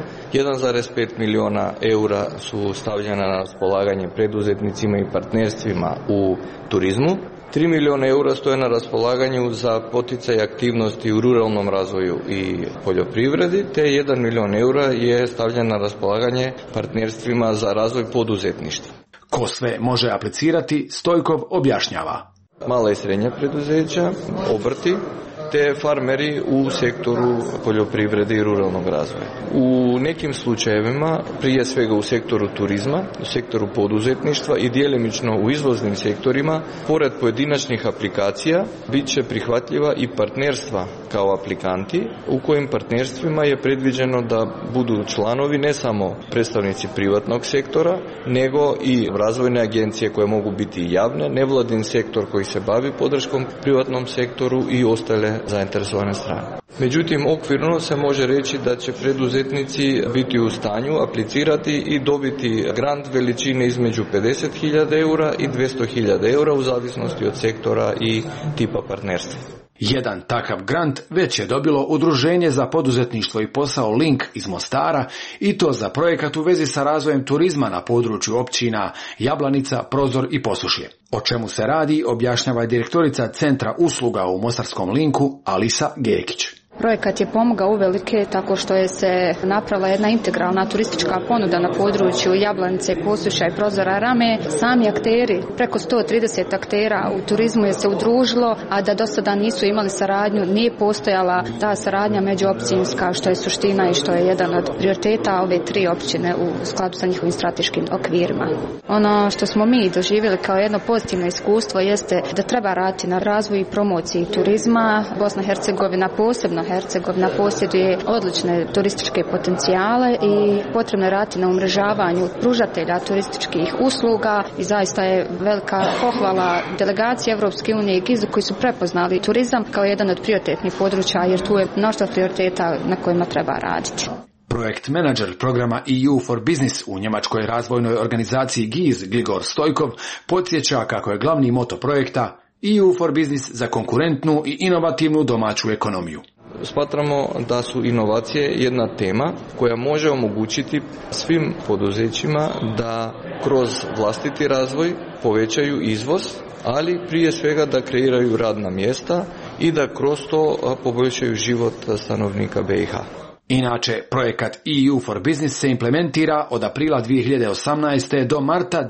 1,5 milijuna eura su stavljena na raspolaganje preduzetnicima i partnerstvima u turizmu. 3 milijuna eura stoje na raspolaganju za poticaj aktivnosti u ruralnom razvoju i poljoprivredi, te 1 milijun eura je stavljen na raspolaganje partnerstvima za razvoj poduzetništva. Ko sve može aplicirati, Stojkov objašnjava. Mala i srednja preduzeća, obrti, te farmeri u sektoru poljoprivrede i ruralnog razvoja. U nekim slučajevima, prije svega u sektoru turizma, u sektoru poduzetništva i djelimično u izvoznim sektorima, pored pojedinačnih aplikacija, bit će prihvatljiva i partnerstva kao aplikanti, u kojim partnerstvima je predviđeno da budu članovi ne samo predstavnici privatnog sektora, nego i razvojne agencije koje mogu biti javne, nevladin sektor koji se bavi podrškom privatnom sektoru i ostale zainteresovane strane. Međutim, okvirno se može reći da će preduzetnici biti u stanju aplicirati i dobiti grant veličine između 50.000 eura i 200.000 eura u zavisnosti od sektora i tipa partnerstva. Jedan takav grant već je dobilo Udruženje za poduzetništvo i posao Link iz Mostara, i to za projekat u vezi sa razvojem turizma na području općina Jablanica, Prozor i Posušje. O čemu se radi objašnjava direktorica Centra usluga u mostarskom Linku Alisa Gekić. Projekat je pomogao uvelike tako što je se napravila jedna integralna turistička ponuda na području Jablanice, Posušja i Prozora Rame. Sami akteri, preko 130 aktera u turizmu je se udružilo, a da do sada nisu imali saradnju, nije postojala ta saradnja međuopćinska, što je suština i što je jedan od prioriteta ove 3 općine u skladu sa njihovim strateškim okvirima. Ono što smo mi doživjeli kao jedno pozitivno iskustvo jeste da treba raditi na razvoju i promociji turizma. Bosna i Hercegovina, posebno Hercegovina, posjeduje odlične turističke potencijale i potrebno je raditi na umrežavanju pružatelja turističkih usluga i zaista je velika pohvala delegacije Evropske unije i GIZ-u koji su prepoznali turizam kao jedan od prioritetnih područja, jer tu je mnoštvo prioriteta na kojima treba raditi. Projekt menadžer programa EU for Business u njemačkoj razvojnoj organizaciji GIZ Gligor Stojkov podsjeća kako je glavni moto projekta EU for Business za konkurentnu i inovativnu domaću ekonomiju. Smatramo da su inovacije jedna tema koja može omogućiti svim poduzećima da kroz vlastiti razvoj povećaju izvoz, ali prije svega da kreiraju radna mjesta i da kroz to poboljšaju život stanovnika BiH. Inače, projekat EU for Business se implementira od aprila 2018. do marta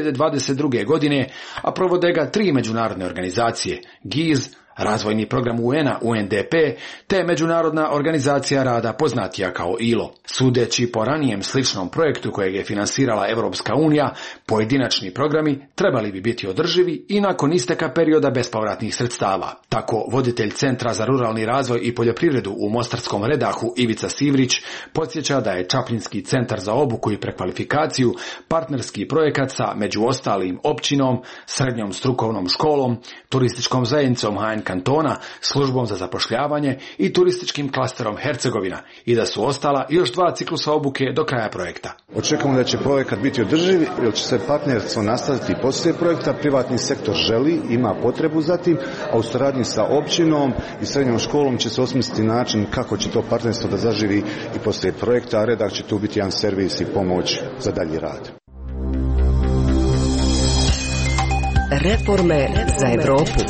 2022. godine, a provode ga 3 međunarodne organizacije, GIZ, Razvojni program UN-a UNDP, te Međunarodna organizacija rada poznatija kao ILO. Sudeći po ranijem sličnom projektu kojeg je finansirala Europska unija, pojedinačni programi trebali bi biti održivi i nakon isteka perioda bespovratnih sredstava. Tako voditelj Centra za ruralni razvoj i poljoprivredu u Mostarskom Redahu Ivica Sivrić podsjeća da je Čapljinski centar za obuku i prekvalifikaciju partnerski projekat sa među ostalim općinom, srednjom strukovnom školom, turističkom zajednicom HN kantona, službom za zapošljavanje i turističkim klasterom Hercegovina i da su ostala još 2 ciklusa obuke do kraja projekta. Očekujemo da će projekat biti održiv, jer će se partnerstvo nastaviti poslije projekta. Privatni sektor želi, ima potrebu za tim, a u suradnji sa općinom i srednjom školom će se osmisliti način kako će to partnerstvo da zaživi i poslije projekta, a Redak će tu biti jedan servis i pomoć za dalji rad. Reforme za Evropu.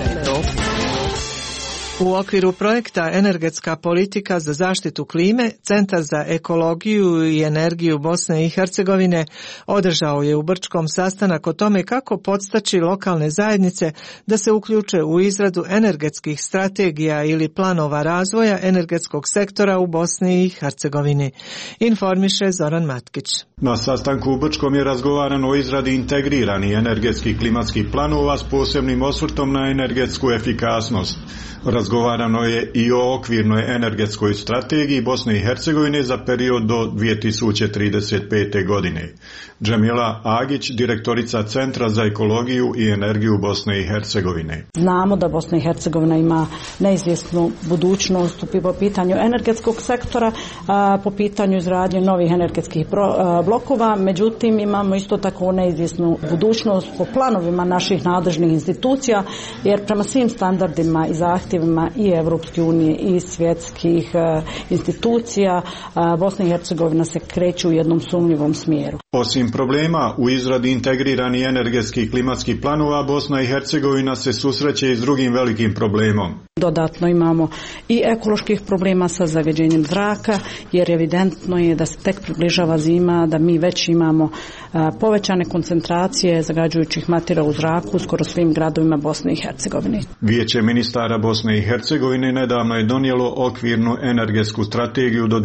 U okviru projekta Energetska politika za zaštitu klime, Centar za ekologiju i energiju Bosne i Hercegovine održao je u Brčkom sastanak o tome kako podstaći lokalne zajednice da se uključe u izradu energetskih strategija ili planova razvoja energetskog sektora u Bosni i Hercegovini. Informiše Zoran Matkić. Na sastanku u Brčkom je razgovarano o izradi integriranih energetskih klimatskih planova s posebnim osvrtom na energetsku efikasnost. Razgovarano je i o okvirnoj energetskoj strategiji Bosne i Hercegovine za period do 2035. godine. Džemila Agić, direktorica Centra za ekologiju i energiju Bosne i Hercegovine. Znamo da Bosna i Hercegovina ima neizvjesnu budućnost po pitanju energetskog sektora, po pitanju izgradnje novih energetskih blokova, međutim imamo isto tako neizvjesnu budućnost po planovima naših nadležnih institucija, jer prema svim standardima i zahtjevima i Evropske unije i svjetskih institucija Bosna i Hercegovina se kreću u jednom sumnjivom smjeru. Osim problema u izradi integriranih energetskih i klimatskih planova, Bosna i Hercegovina se susreće i s drugim velikim problemom. Dodatno imamo i ekoloških problema sa zagađenjem zraka, jer evidentno je da se tek približava zima, da mi već imamo povećane koncentracije zagađujućih materija u zraku u skoro svim gradovima Bosne i Hercegovine. Vijeće ministara Bosne i Hercegovine nedavno je donijelo okvirnu energetsku strategiju do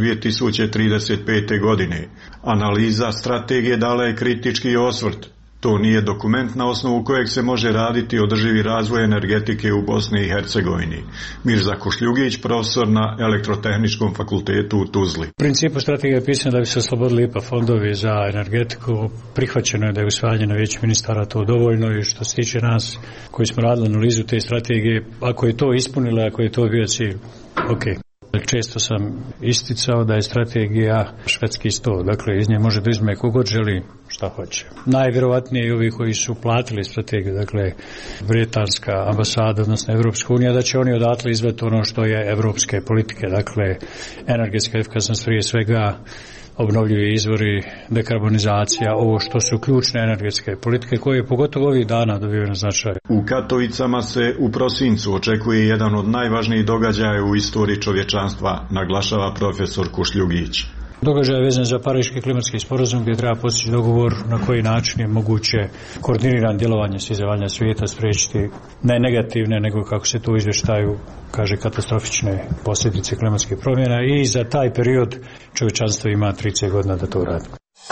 2035. godine. Analiza strategije dala je kritički osvrt. To nije dokument na osnovu kojeg se može raditi održivi razvoj energetike u Bosni i Hercegovini. Mirza Košljugić, profesor na Elektrotehničkom fakultetu u Tuzli. U principu strategija je pisana da bi se oslobodili IPA fondovi za energetiku. Prihvaćeno je da je usvajanje na vijeću ministara to dovoljno i što se tiče nas koji smo radili analizu te strategije, ako je to ispunilo, ako je to bio cilj, ok. Često sam isticao da je strategija švedski sto, dakle iz nje može da izme kogod želi šta hoće. Najvjerovatnije i ovi koji su platili strategiju, dakle britanska ambasada, odnosno Evropska unija, da će oni odatle izveti ono što je evropske politike, dakle energetska efikasnost prije svega, obnovljivi izvori, dekarbonizacija, ovo što su ključne energetske politike koje pogotovo ovih dana dobivaju na značaju. U Katovicama se u prosincu očekuje jedan od najvažnijih događaja u istoriji čovječanstva, naglašava profesor Košljugić. Događaj je vezan za Pariški klimatski sporazum gdje treba postići dogovor na koji način je moguće koordiniran djelovanje svih zemalja svijeta spriječiti ne negativne, nego kako se to u izvještaju kaže katastrofične posljedice klimatskih promjena i za taj period čovječanstvo ima 30 godina da to radi.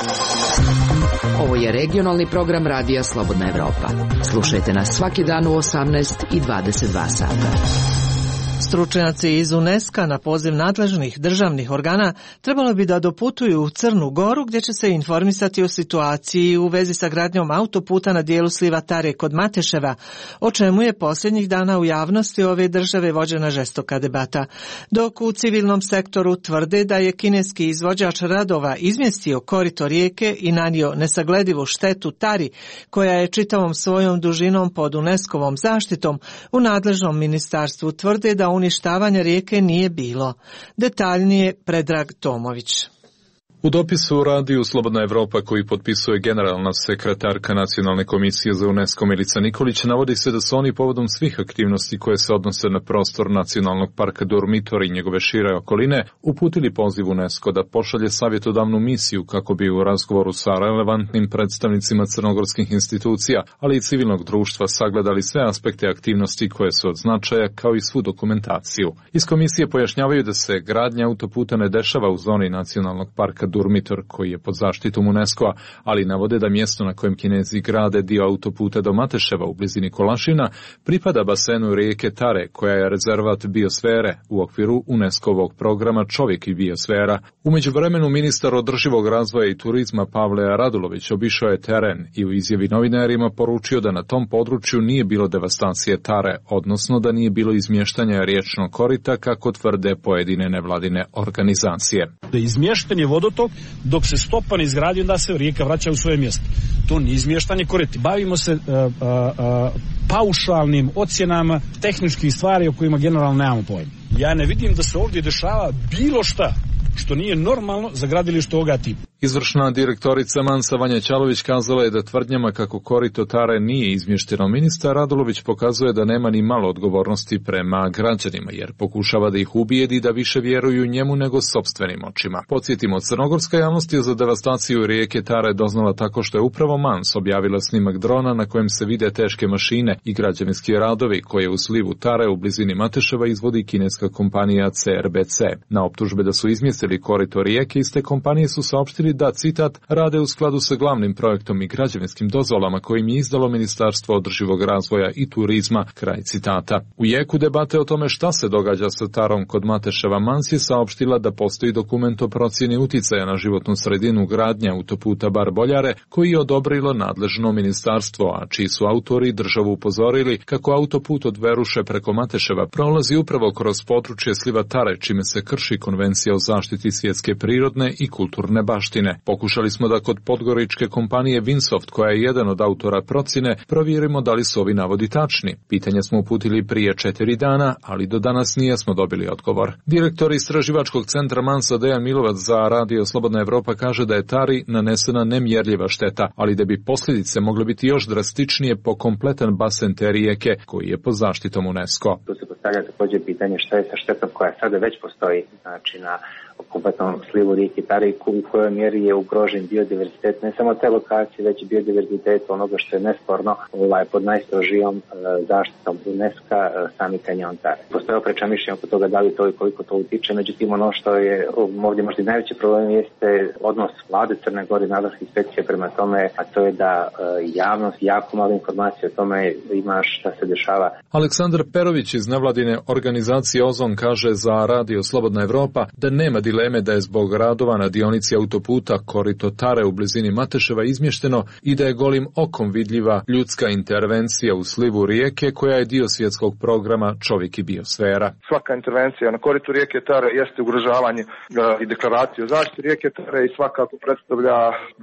Ovo je regionalni program Radija Slobodna Evropa. Slušajte nas svaki dan u 18 i 22 sata. Stručnjaci iz UNESCO na poziv nadležnih državnih organa trebalo bi da doputuju u Crnu Goru gdje će se informisati o situaciji u vezi sa gradnjom autoputa na dijelu sliva Tare kod Mateševa, o čemu je posljednjih dana u javnosti ove države vođena žestoka debata. Dok u civilnom sektoru tvrde da je kineski izvođač radova izmjestio korito rijeke i nanio nesagledivu štetu Tari, koja je čitavom svojom dužinom pod UNESCO-vom zaštitom, u nadležnom ministarstvu tvrde da uništavanja rijeke nije bilo. Detaljnije Predrag Tomović. U dopisu Radiju Slobodna Evropa koji potpisuje generalna sekretarka Nacionalne komisije za UNESCO Milica Nikolić navodi se da su oni povodom svih aktivnosti koje se odnose na prostor Nacionalnog parka Durmitor i njegove šire okoline uputili poziv UNESCO da pošalje savjetodavnu misiju kako bi u razgovoru sa relevantnim predstavnicima crnogorskih institucija, ali i civilnog društva sagledali sve aspekte aktivnosti koje su od značaja kao i svu dokumentaciju. Iz komisije pojašnjavaju da se gradnja autoputa ne dešava u zoni Nacionalnog parka Durmitor koji je pod zaštitom UNESCO-a, ali navode da mjesto na kojem Kinezi grade dio autoputa do Mateševa u blizini Kolašina pripada basenu rijeke Tare koja je rezervat biosfere u okviru UNESCO-ovog programa Čovjek i biosfera. U međuvremenu ministar održivog razvoja i turizma Pavle Radulović obišao je teren i u izjavi novinarima poručio da na tom području nije bilo devastacije Tare, odnosno da nije bilo izmještanja riječnog korita kako tvrde pojedine nevladine organizacije. Da izmješten je vodotok dok se stopa ne izgradi, onda se rijeka vraća u svoje mjesto. To nije izmještanje korita. Bavimo se paušalnim ocjenama tehničkih stvari o kojima generalno nemamo pojma. Ja ne vidim da se ovdje dešava bilo šta što nije normalno za gradilište ovoga tipa. Izvršna direktorica Mansa Vanja Ćalović kazala je da tvrdnjama kako korito Tare nije izmješteno. Ministar Radulović pokazuje da nema ni malo odgovornosti prema građanima, jer pokušava da ih ubijedi da više vjeruju njemu nego sopstvenim očima. Podsjetimo, crnogorska javnost je za devastaciju rijeke Tare doznala tako što je upravo Mans objavila snimak drona na kojem se vide teške mašine i građevinski radovi koje u slivu Tare u blizini Mateševa izvodi kineska kompanija CRBC. Na optužbe da su izmjestili korito rijeke, iste kompanije su saopštili navodi da, citat, rade u skladu sa glavnim projektom i građevinskim dozvolama kojim je izdalo Ministarstvo održivog razvoja i turizma, kraj citata. U jeku debate o tome šta se događa sa tarom kod Mateševa, Mans je saopštila da postoji dokument o procjeni uticaja na životnu sredinu gradnje autoputa Bar-Boljare koji je odobrilo nadležno ministarstvo, a čiji su autori državu upozorili kako autoput od Veruše preko Mateševa prolazi upravo kroz područje sliva Tare, čime se krši konvencija o zaštiti svjetske prirodne i kulturne baštine. Pokušali smo da kod podgoričke kompanije Winsoft, koja je jedan od autora procjene, provjerimo da li su ovi navodi tačni. Pitanje smo uputili prije 4 dana, ali do danas nismo dobili odgovor. Direktor istraživačkog centra Mansa Dejan Milovac za Radio Slobodna Evropa kaže da je Tari nanesena nemjerljiva šteta, ali da bi posljedice mogle biti još drastičnije po kompletan basen te rijeke, koji je pod zaštitom UNESCO. Tu se postavlja također pitanje šta je sa štetom koja sada već postoji, znači na kompletnom slivu rijeke Tare i u kojoj mjeri je ugrožen biodiverzitet, ne samo te lokacije, već i biodiverzitet onoga što je nesporno pod najstrožijom zaštitom UNESCO sami kanjon Tare. Postoje oprečna mišljenja oko toga da li to i koliko to utiče, međutim ono što je ovdje možda i najveći problem jeste odnos vlade Crne Gore i nadležnih inspekcija prema tome, a to je da javnost jako malo informacije o tome ima šta se dešava. Aleksandar Perović iz nevladine organizacije Ozon kaže za Radio Slobodna Evropa da nema dileme da je zbog radova na dionici autoputa korito Tare u blizini Mateševa izmješteno i da je golim okom vidljiva ljudska intervencija u slivu rijeke koja je dio svjetskog programa Čovjek i biosfera. Svaka intervencija na koritu rijeke Tare jeste ugrožavanje i deklaracije o zaštiti rijeke Tare i svakako predstavlja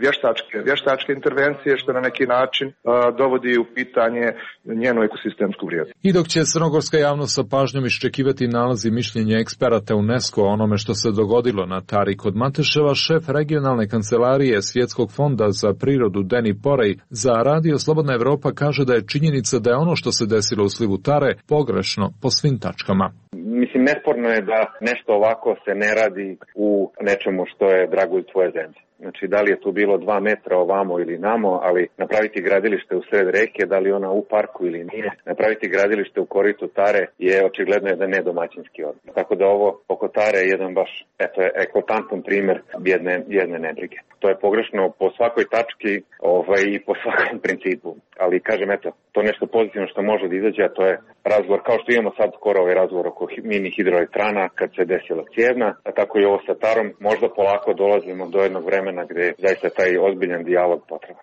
vještačke intervencije što na neki način dovodi u pitanje njenu ekosistemsku vrijednost. I dok će crnogorska javnost sa pažnjom iščekivati nalazi mišljenja eksperata UNESCO o onome što se dogodilo na Tari kod Mateševa, šef regionalne kancelarije Svjetskog fonda za prirodu Deni Porej za Radio Slobodna Evropa kaže da je činjenica da je ono što se desilo u slivu Tare pogrešno po svim tačkama. Mislim, nesporno je da nešto ovako se ne radi u nečemu što je dragulj tvoje zemlje. Znači, da li je tu bilo 2 metra ovamo ili namo, ali napraviti gradilište u sred reke, da li ona u parku ili nije, napraviti gradilište u koritu Tare je očigledno jedan nedomaćinski odnos. Tako da ovo oko Tare je jedan baš eklatantan primjer jedne nebrige. To je pogrešno po svakoj tački i po svakom principu. Ali kažem, to nešto pozitivno što može da izađe, a to je razgovor, kao što imamo sad skoro ovaj razgovor oko mini hidroelektrana kad se desila Cijevna, a tako i ovo sa Tarom, možda polako dolazimo do jednog vremena gdje je zaista taj ozbiljan dijalog potreban.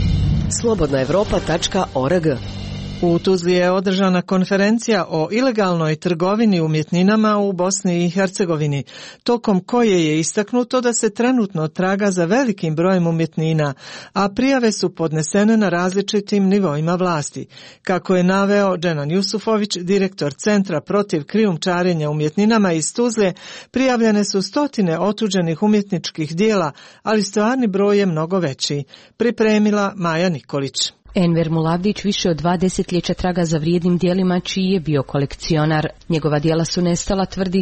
Slobodnaevropa.org. U Tuzli je održana konferencija o ilegalnoj trgovini umjetninama u Bosni i Hercegovini, tokom koje je istaknuto da se trenutno traga za velikim brojem umjetnina, a prijave su podnesene na različitim nivoima vlasti. Kako je naveo Dženan Jusufović, direktor Centra protiv krijumčarenja umjetninama iz Tuzle, prijavljene su 100 otuđenih umjetničkih dijela, ali stvarni broj je mnogo veći. Pripremila Maja Nikolić. Enver Mulavdić više od 2 desetljeća traga za vrijednim dijelima čiji je bio kolekcionar. Njegova dijela su nestala, tvrdi,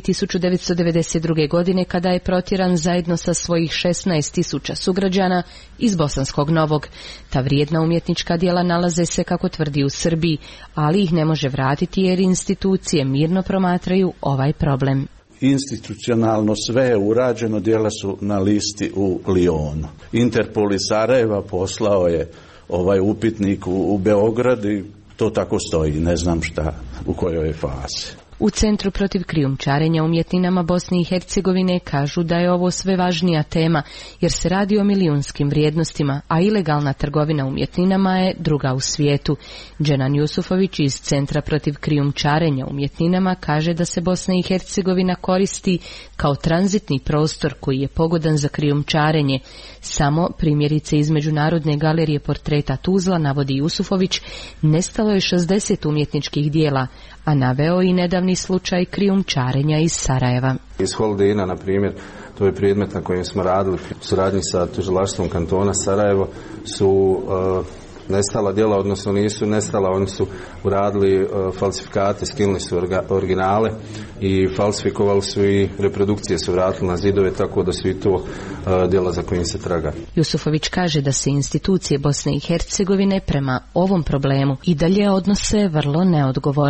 1992. godine kada je protjeran zajedno sa svojih 16.000 sugrađana iz Bosanskog Novog. Ta vrijedna umjetnička dijela nalaze se, kako tvrdi, u Srbiji, ali ih ne može vratiti jer institucije mirno promatraju ovaj problem. Institucionalno sve je urađeno, dijela su na listi u Lionu. Interpol iz Sarajeva poslao je upitnik u Beograd i to tako stoji, ne znam u kojoj je fazi. U Centru protiv krijumčarenja umjetninama Bosne i Hercegovine kažu da je ovo sve važnija tema jer se radi o milijunskim vrijednostima, a ilegalna trgovina umjetninama je druga u svijetu. Dženan Jusufović iz Centra protiv krijumčarenja umjetninama kaže da se Bosna i Hercegovina koristi kao tranzitni prostor koji je pogodan za krijumčarenje. Samo primjerice iz Međunarodne galerije portreta Tuzla, navodi Jusufović, nestalo je 60 umjetničkih dijela, a naveo i nedavni slučaj krijumčarenja iz Sarajeva. Iz Holdina, na primjer, to je predmet na kojem smo radili u suradnji sa tužilaštvom kantona Sarajevo, su nestala djela, odnosno nisu nestala, oni su uradili falsifikate, skinuli su originale i falsifikovali su i reprodukcije su vratili na zidove, tako da su i to djela za kojim se traga. Jusufović kaže da se institucije Bosne i Hercegovine prema ovom problemu i dalje odnose vrlo neodgovorno.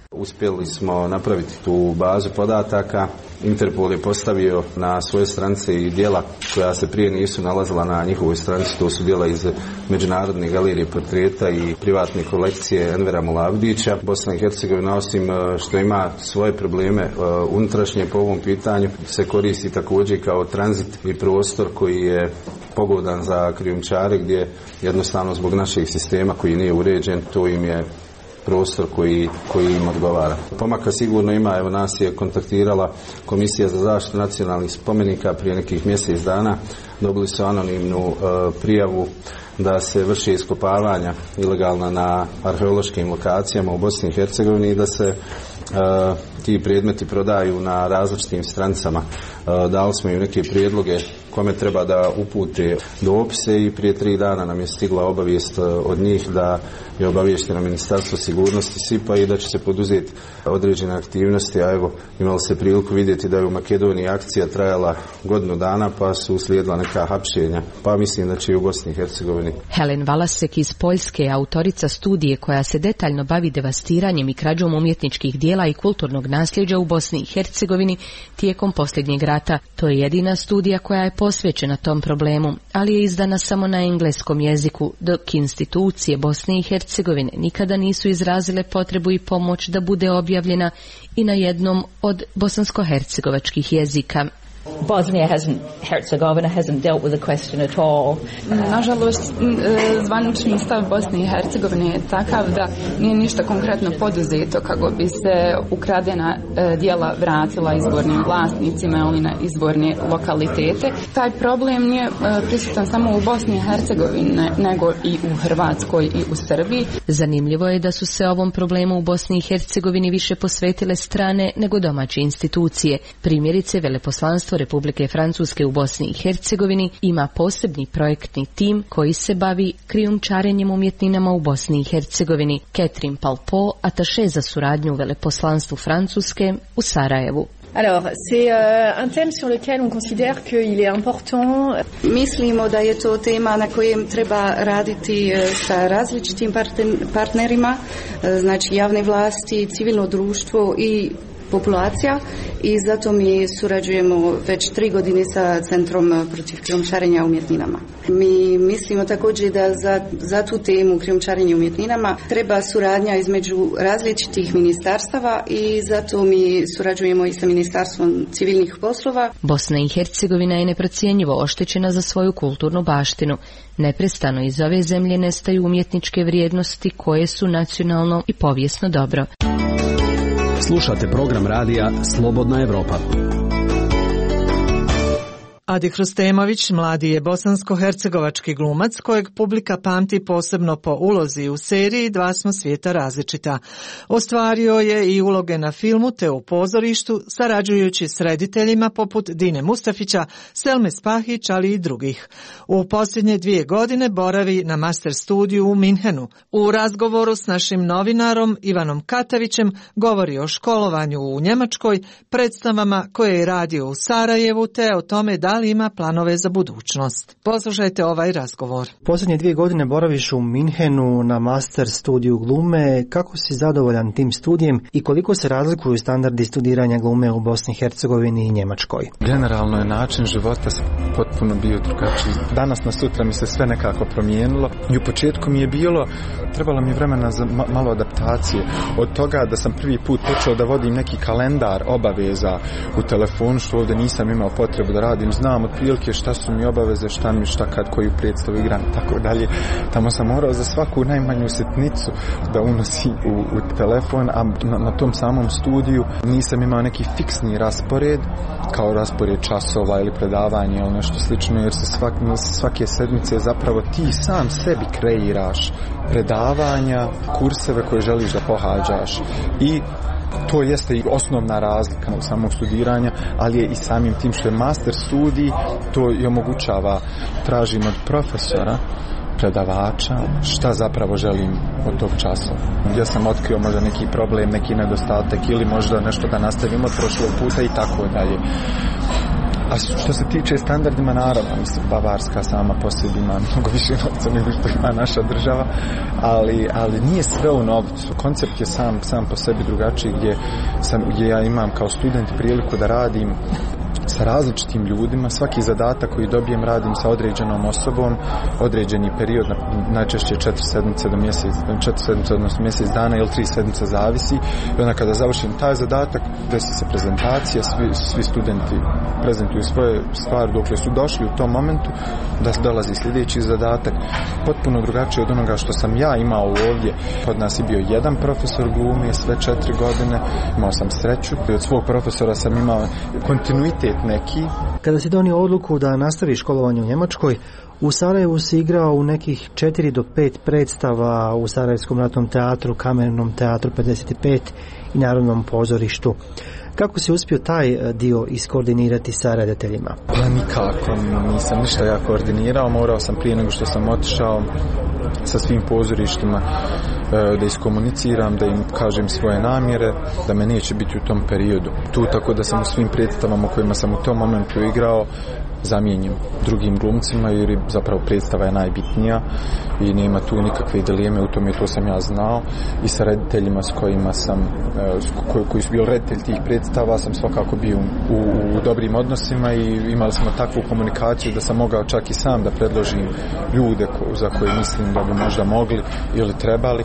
Uspjeli smo napraviti tu bazu podataka. Interpol je postavio na svoje stranice i djela koja se prije nisu nalazila na njihovoj stranici. To su djela iz Međunarodne galerije portreta i privatne kolekcije Envera Mulavdića. Bosna i Hercegovina, osim što ima svoje probleme unutrašnje po ovom pitanju, se koristi također kao tranzit i prostor koji je pogodan za krijumčare, gdje jednostavno zbog našeg sistema koji nije uređen, to im je prostor koji im odgovara. Pomaka sigurno ima, evo nas je kontaktirala Komisija za zaštitu nacionalnih spomenika prije nekih mjesec dana. Dobili su anonimnu prijavu da se vrši iskopavanja ilegalna na arheološkim lokacijama u Bosni i Hercegovini i da se ti predmeti prodaju na različitim stranicama. Dali smo im neke prijedloge kome treba da upute dopise i prije 3 dana nam je stigla obavijest od njih da je obaviješteno Ministarstvo sigurnosti SIP-a i da će se poduzeti određene aktivnosti, a evo imali se priliku vidjeti da je u Makedoniji akcija trajala godinu dana pa su uslijedila neka hapšenja, pa mislim da će i u Bosni i Hercegovini. Helen Valasek iz Poljske je autorica studije koja se detaljno bavi devastiranjem i krađom umjetničkih dijela i kulturnog nasljeđa u Bosni i Hercegovini tijekom posljednjeg rata. To je jedina studija koja je posvećena tom problemu, ali je izdana samo na engleskom jeziku, dok institucije Bosne i Hercegovine nikada nisu izrazile potrebu i pomoć da bude objavljena i na jednom od bosansko-hercegovačkih jezika. Bosnia-Herzegovina hasn't dealt with the question at all. Nažalost, zvanični stav Bosne i Hercegovine je takav da nije ništa konkretno poduzeto kako bi se ukradena dijela vratila izvornim vlasnicima ili na izvorne lokalitete. Taj problem nije prisutan samo u Bosni i Hercegovini, nego i u Hrvatskoj i u Srbiji. Zanimljivo je da su se ovom problemu u Bosni i Hercegovini više posvetile strane nego domaće institucije. Primjerice, veleposlanstvo Republike Francuske u Bosni i Hercegovini ima posebni projektni tim koji se bavi krijumčarenjem umjetninama u Bosni i Hercegovini. Catherine Palpo, ataše za suradnju u veleposlanstvu Francuske u Sarajevu. Alors, c'est un thème sur lequel on considère qu'il est important. Mislimo da je to tema na kojem treba raditi sa različitim partnerima, znači javne vlasti, civilno društvo i populacija, i zato mi surađujemo već 3 godine sa Centrom protiv krijumčarenja umjetninama. Mi mislimo također da za tu temu krijumčarenja umjetninama treba suradnja između različitih ministarstava i zato mi surađujemo i sa Ministarstvom civilnih poslova. Bosna i Hercegovina je neprocjenjivo oštećena za svoju kulturnu baštinu. Neprestano iz ove zemlje nestaju umjetničke vrijednosti koje su nacionalno i povijesno dobro. Slušate program radija Slobodna Evropa. Adi Hrustemović mladi je bosansko-hercegovački glumac kojeg publika pamti posebno po ulozi u seriji Dva smo svijeta različita. Ostvario je i uloge na filmu te u pozorištu, sarađujući s rediteljima poput Dine Mustafića, Selme Spahić, ali i drugih. U posljednje 2 godine boravi na master studiju u Minhenu. U razgovoru s našim novinarom Ivanom Katavićem govori o školovanju u Njemačkoj, predstavama koje je radio u Sarajevu te o tome da li ima planove za budućnost. Poslušajte ovaj razgovor. Posljednje 2 godine boraviš u Minhenu na master studiju glume. Kako si zadovoljan tim studijem i koliko se razlikuju standardi studiranja glume u Bosni i Hercegovini i Njemačkoj? Generalno je način života potpuno bio drugačiji. Danas na sutra mi se sve nekako promijenilo i u početku mi je bilo, trebalo mi vremena za malo adaptacije. Od toga da sam prvi put počeo da vodim neki kalendar obaveza u telefonu, što ovdje nisam imao potrebu da radim. Znam otprilike šta su mi obaveze, šta kad koju predstavu igram, tako dalje. Tamo sam morao za svaku najmanju sitnicu da unosi u telefon, a na tom samom studiju nisam imao neki fiksni raspored, kao raspored časova ili predavanja ili nešto slično, jer se svake sedmice zapravo ti sam sebi kreiraš predavanja, kurseve koje želiš da pohađaš, i to jeste i osnovna razlika u samog studiranja, ali je i samim tim što je master studij, to i omogućava, tražim od profesora, predavača, šta zapravo želim od tog časa. Ja sam otkrio možda neki problem, neki nedostatak ili možda nešto da nastavim od prošlog puta i tako dalje. A što se tiče standardima, naravno, mislim, Bavarska sama po sebi ima mnogo više novca nego što ima naša država, ali nije sve u novcu. Koncept je sam po sebi drugačiji, gdje ja imam kao student priliku da radim sa različitim ljudima. Svaki zadatak koji dobijem radim sa određenom osobom, određeni period, najčešće 4 sedmice do mjesec dana ili 3 sedmice, zavisi. I onda kada završim taj zadatak, desi se prezentacija, svi studenti prezentuju svoje stvari dokle su došli u tom momentu, da dolazi sljedeći zadatak. Potpuno drugačije od onoga što sam ja imao ovdje. Kod nas je bio jedan profesor glume sve 4 godine, imao sam sreću i od svog profesora sam imao kontinuitet neki. Kada si donio odluku da nastavi školovanje u Njemačkoj, u Sarajevu si igrao u nekih 4 do 5 predstava u Sarajevskom ratnom teatru, Kamernom teatru 55 i Narodnom pozorištu. Kako si uspio taj dio iskoordinirati sa redateljima? Ja nikako nisam ništa ja koordinirao, morao sam prije nego što sam otišao sa svim pozorištima da iskomuniciram, da im kažem svoje namjere, da me neće biti u tom periodu tu, tako da sam u svim predstavama u kojima sam u tom momentu igrao zamijenjen drugim glumcima, jer zapravo predstava je najbitnija i nema tu nikakve dileme u tome, to sam ja znao, i sa rediteljima s kojima sam koji su bili reditelj tih predstava sam svakako bio u dobrim odnosima i imali smo takvu komunikaciju da sam mogao čak i sam da predložim ljude za koje mislim da bi možda mogli ili trebali.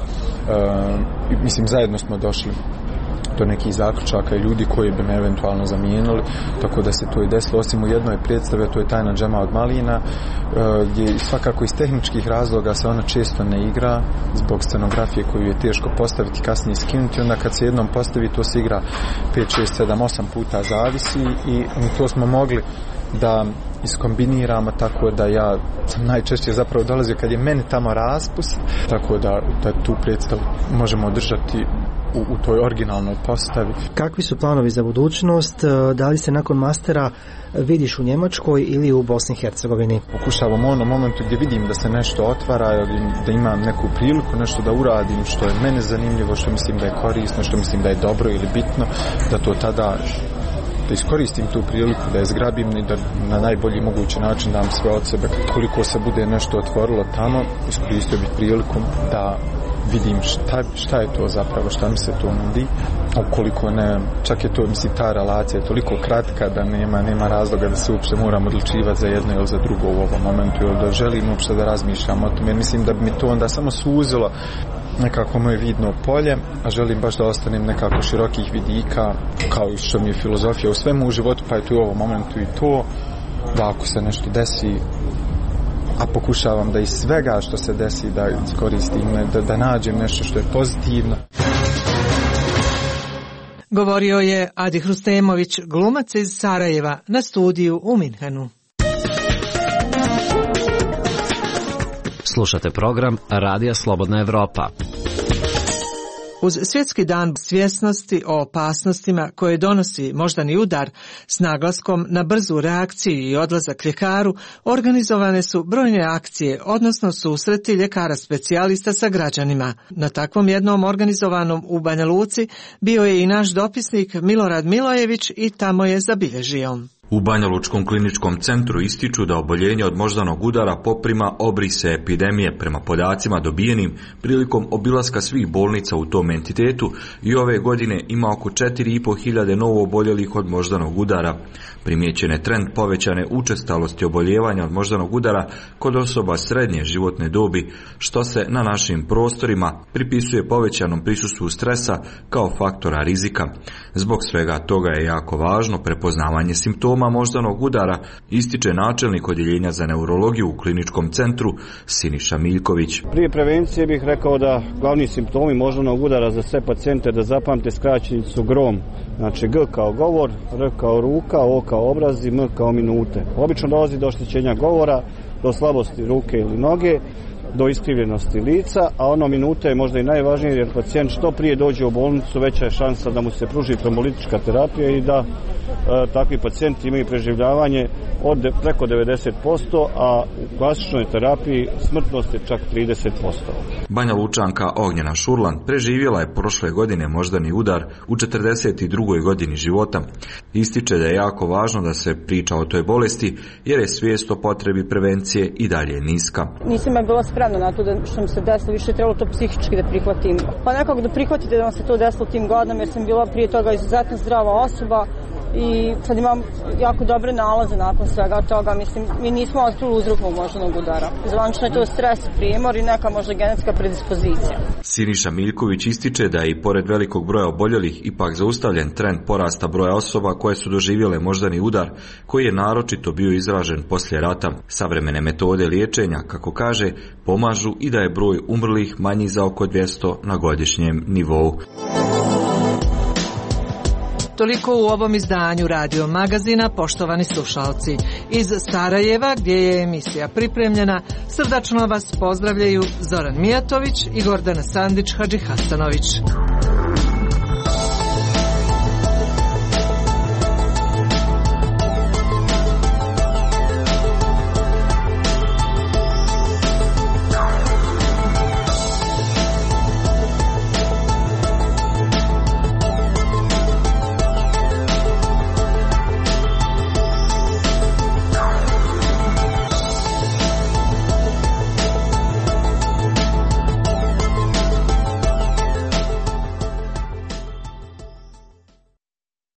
Mislim, zajedno smo došli do nekih zaključaka i ljudi koji bi me eventualno zamijenili, tako da se to i desilo, osim u jednoj predstavi, to je Tajna džema od malina, gdje svakako iz tehničkih razloga se ona često ne igra zbog scenografije koju je teško postaviti, kasnije skinuti, onda kad se jednom postavi to se igra 5, 6, 7, 8 puta, zavisi, i to smo mogli da iskombiniramo, tako da ja sam najčešće zapravo dolazio kad je meni tamo raspust, tako da tu predstavu možemo održati u toj originalnoj postavi. Kakvi su planovi za budućnost? Da li se nakon mastera vidiš u Njemačkoj ili u Bosni i Hercegovini? Pokušavam u onom momentu gdje vidim da se nešto otvara, da imam neku priliku, nešto da uradim što je mene zanimljivo, što mislim da je korisno, što mislim da je dobro ili bitno, da to tada da iskoristim tu priliku, da je zgrabim i da na najbolji mogući način dam sve od sebe. Koliko se bude nešto otvorilo tamo, iskoristio bih priliku da vidim šta je to zapravo, šta mi se to nudi. Ukoliko ne, čak je to, mislim, ta relacija je toliko kratka da nema razloga da se uopšte moram odlučivati za jedno ili za drugo u ovom momentu, ili da želim uopšte da razmišljam o tome, jer mislim da bi mi to onda samo suzilo nekako moje vidno polje, a želim baš da ostanem nekako širokih vidika, kao i što mi je filozofija u svemu u životu, pa je tu u ovom momentu i to, da ako se nešto desi, a pokušavam da iz svega što se desi da iskoristim, da nađem nešto što je pozitivno. Govorio je Adi Hrustemović, glumac iz Sarajeva, na studiju u Minhenu. Slušate program Radija Slobodna Evropa. Uz Svjetski dan svjesnosti o opasnostima koje donosi moždani udar s naglaskom na brzu reakciju i odlazak ljekaru, organizovane su brojne akcije, odnosno susreti ljekara specijalista sa građanima. Na takvom jednom organizovanom u Banja Luci bio je i naš dopisnik Milorad Milojević i tamo je zabilježio. U Banjalučkom kliničkom centru ističu da oboljenje od moždanog udara poprima obrise epidemije prema podacima dobijenim prilikom obilaska svih bolnica u tom entitetu i ove godine ima oko 4.500 novo oboljelih od moždanog udara. Primijećen je trend povećane učestalosti oboljevanja od moždanog udara kod osoba srednje životne dobi, što se na našim prostorima pripisuje povećanom prisustvu stresa kao faktora rizika. Zbog svega toga je jako važno prepoznavanje simptoma moždanog udara, ističe načelnik odjeljenja za neurologiju u kliničkom centru Siniša Miljković. Prije prevencije bih rekao da glavni simptomi moždanog udara za sve pacijente da zapamte skraćenicu GROM. Znači G kao govor, R kao ruka, O kao obraz i M kao minute. Obično dolazi do oštećenja govora, do slabosti ruke ili noge, do iskrivljenosti lica, a ono minute je možda i najvažnije jer pacijent što prije dođe u bolnicu, veća je šansa da mu se pruži trombolitička terapija i da takvi pacijenti imaju preživljavanje od preko 90%, a u klasičnoj terapiji smrtnost je čak 30%. Banja Lučanka Ognjena Šurlan preživjela je prošle godine moždani udar u 42. godini života. Ističe da je jako važno da se priča o toj bolesti jer je svijest o potrebi prevencije i dalje niska. Nisam ja bila spremna na to što mi se desilo, više je trebalo to psihički da prihvatim. Pa nekako da prihvatite da vam se to desilo tim godinama jer sam bila prije toga izuzetno zdrava osoba i sad imam jako dobre nalaze nakon svega toga. Mislim, mi nismo otkrili uzrok moždanog udara. Zvanično je to stres, primor i neka možda genetska predispozicija. Siniša Miljković ističe da je i pored velikog broja oboljelih ipak zaustavljen trend porasta broja osoba koje su doživjele moždani udar, koji je naročito bio izražen poslije rata. Savremene metode liječenja, kako kaže, pomažu i da je broj umrlih manji za oko 200 na godišnjem nivou. Toliko u ovom izdanju Radio Magazina, poštovani slušalci. Iz Sarajeva, gdje je emisija pripremljena, srdačno vas pozdravljaju Zoran Mijatović i Gordana Sandić Hadžihasanović.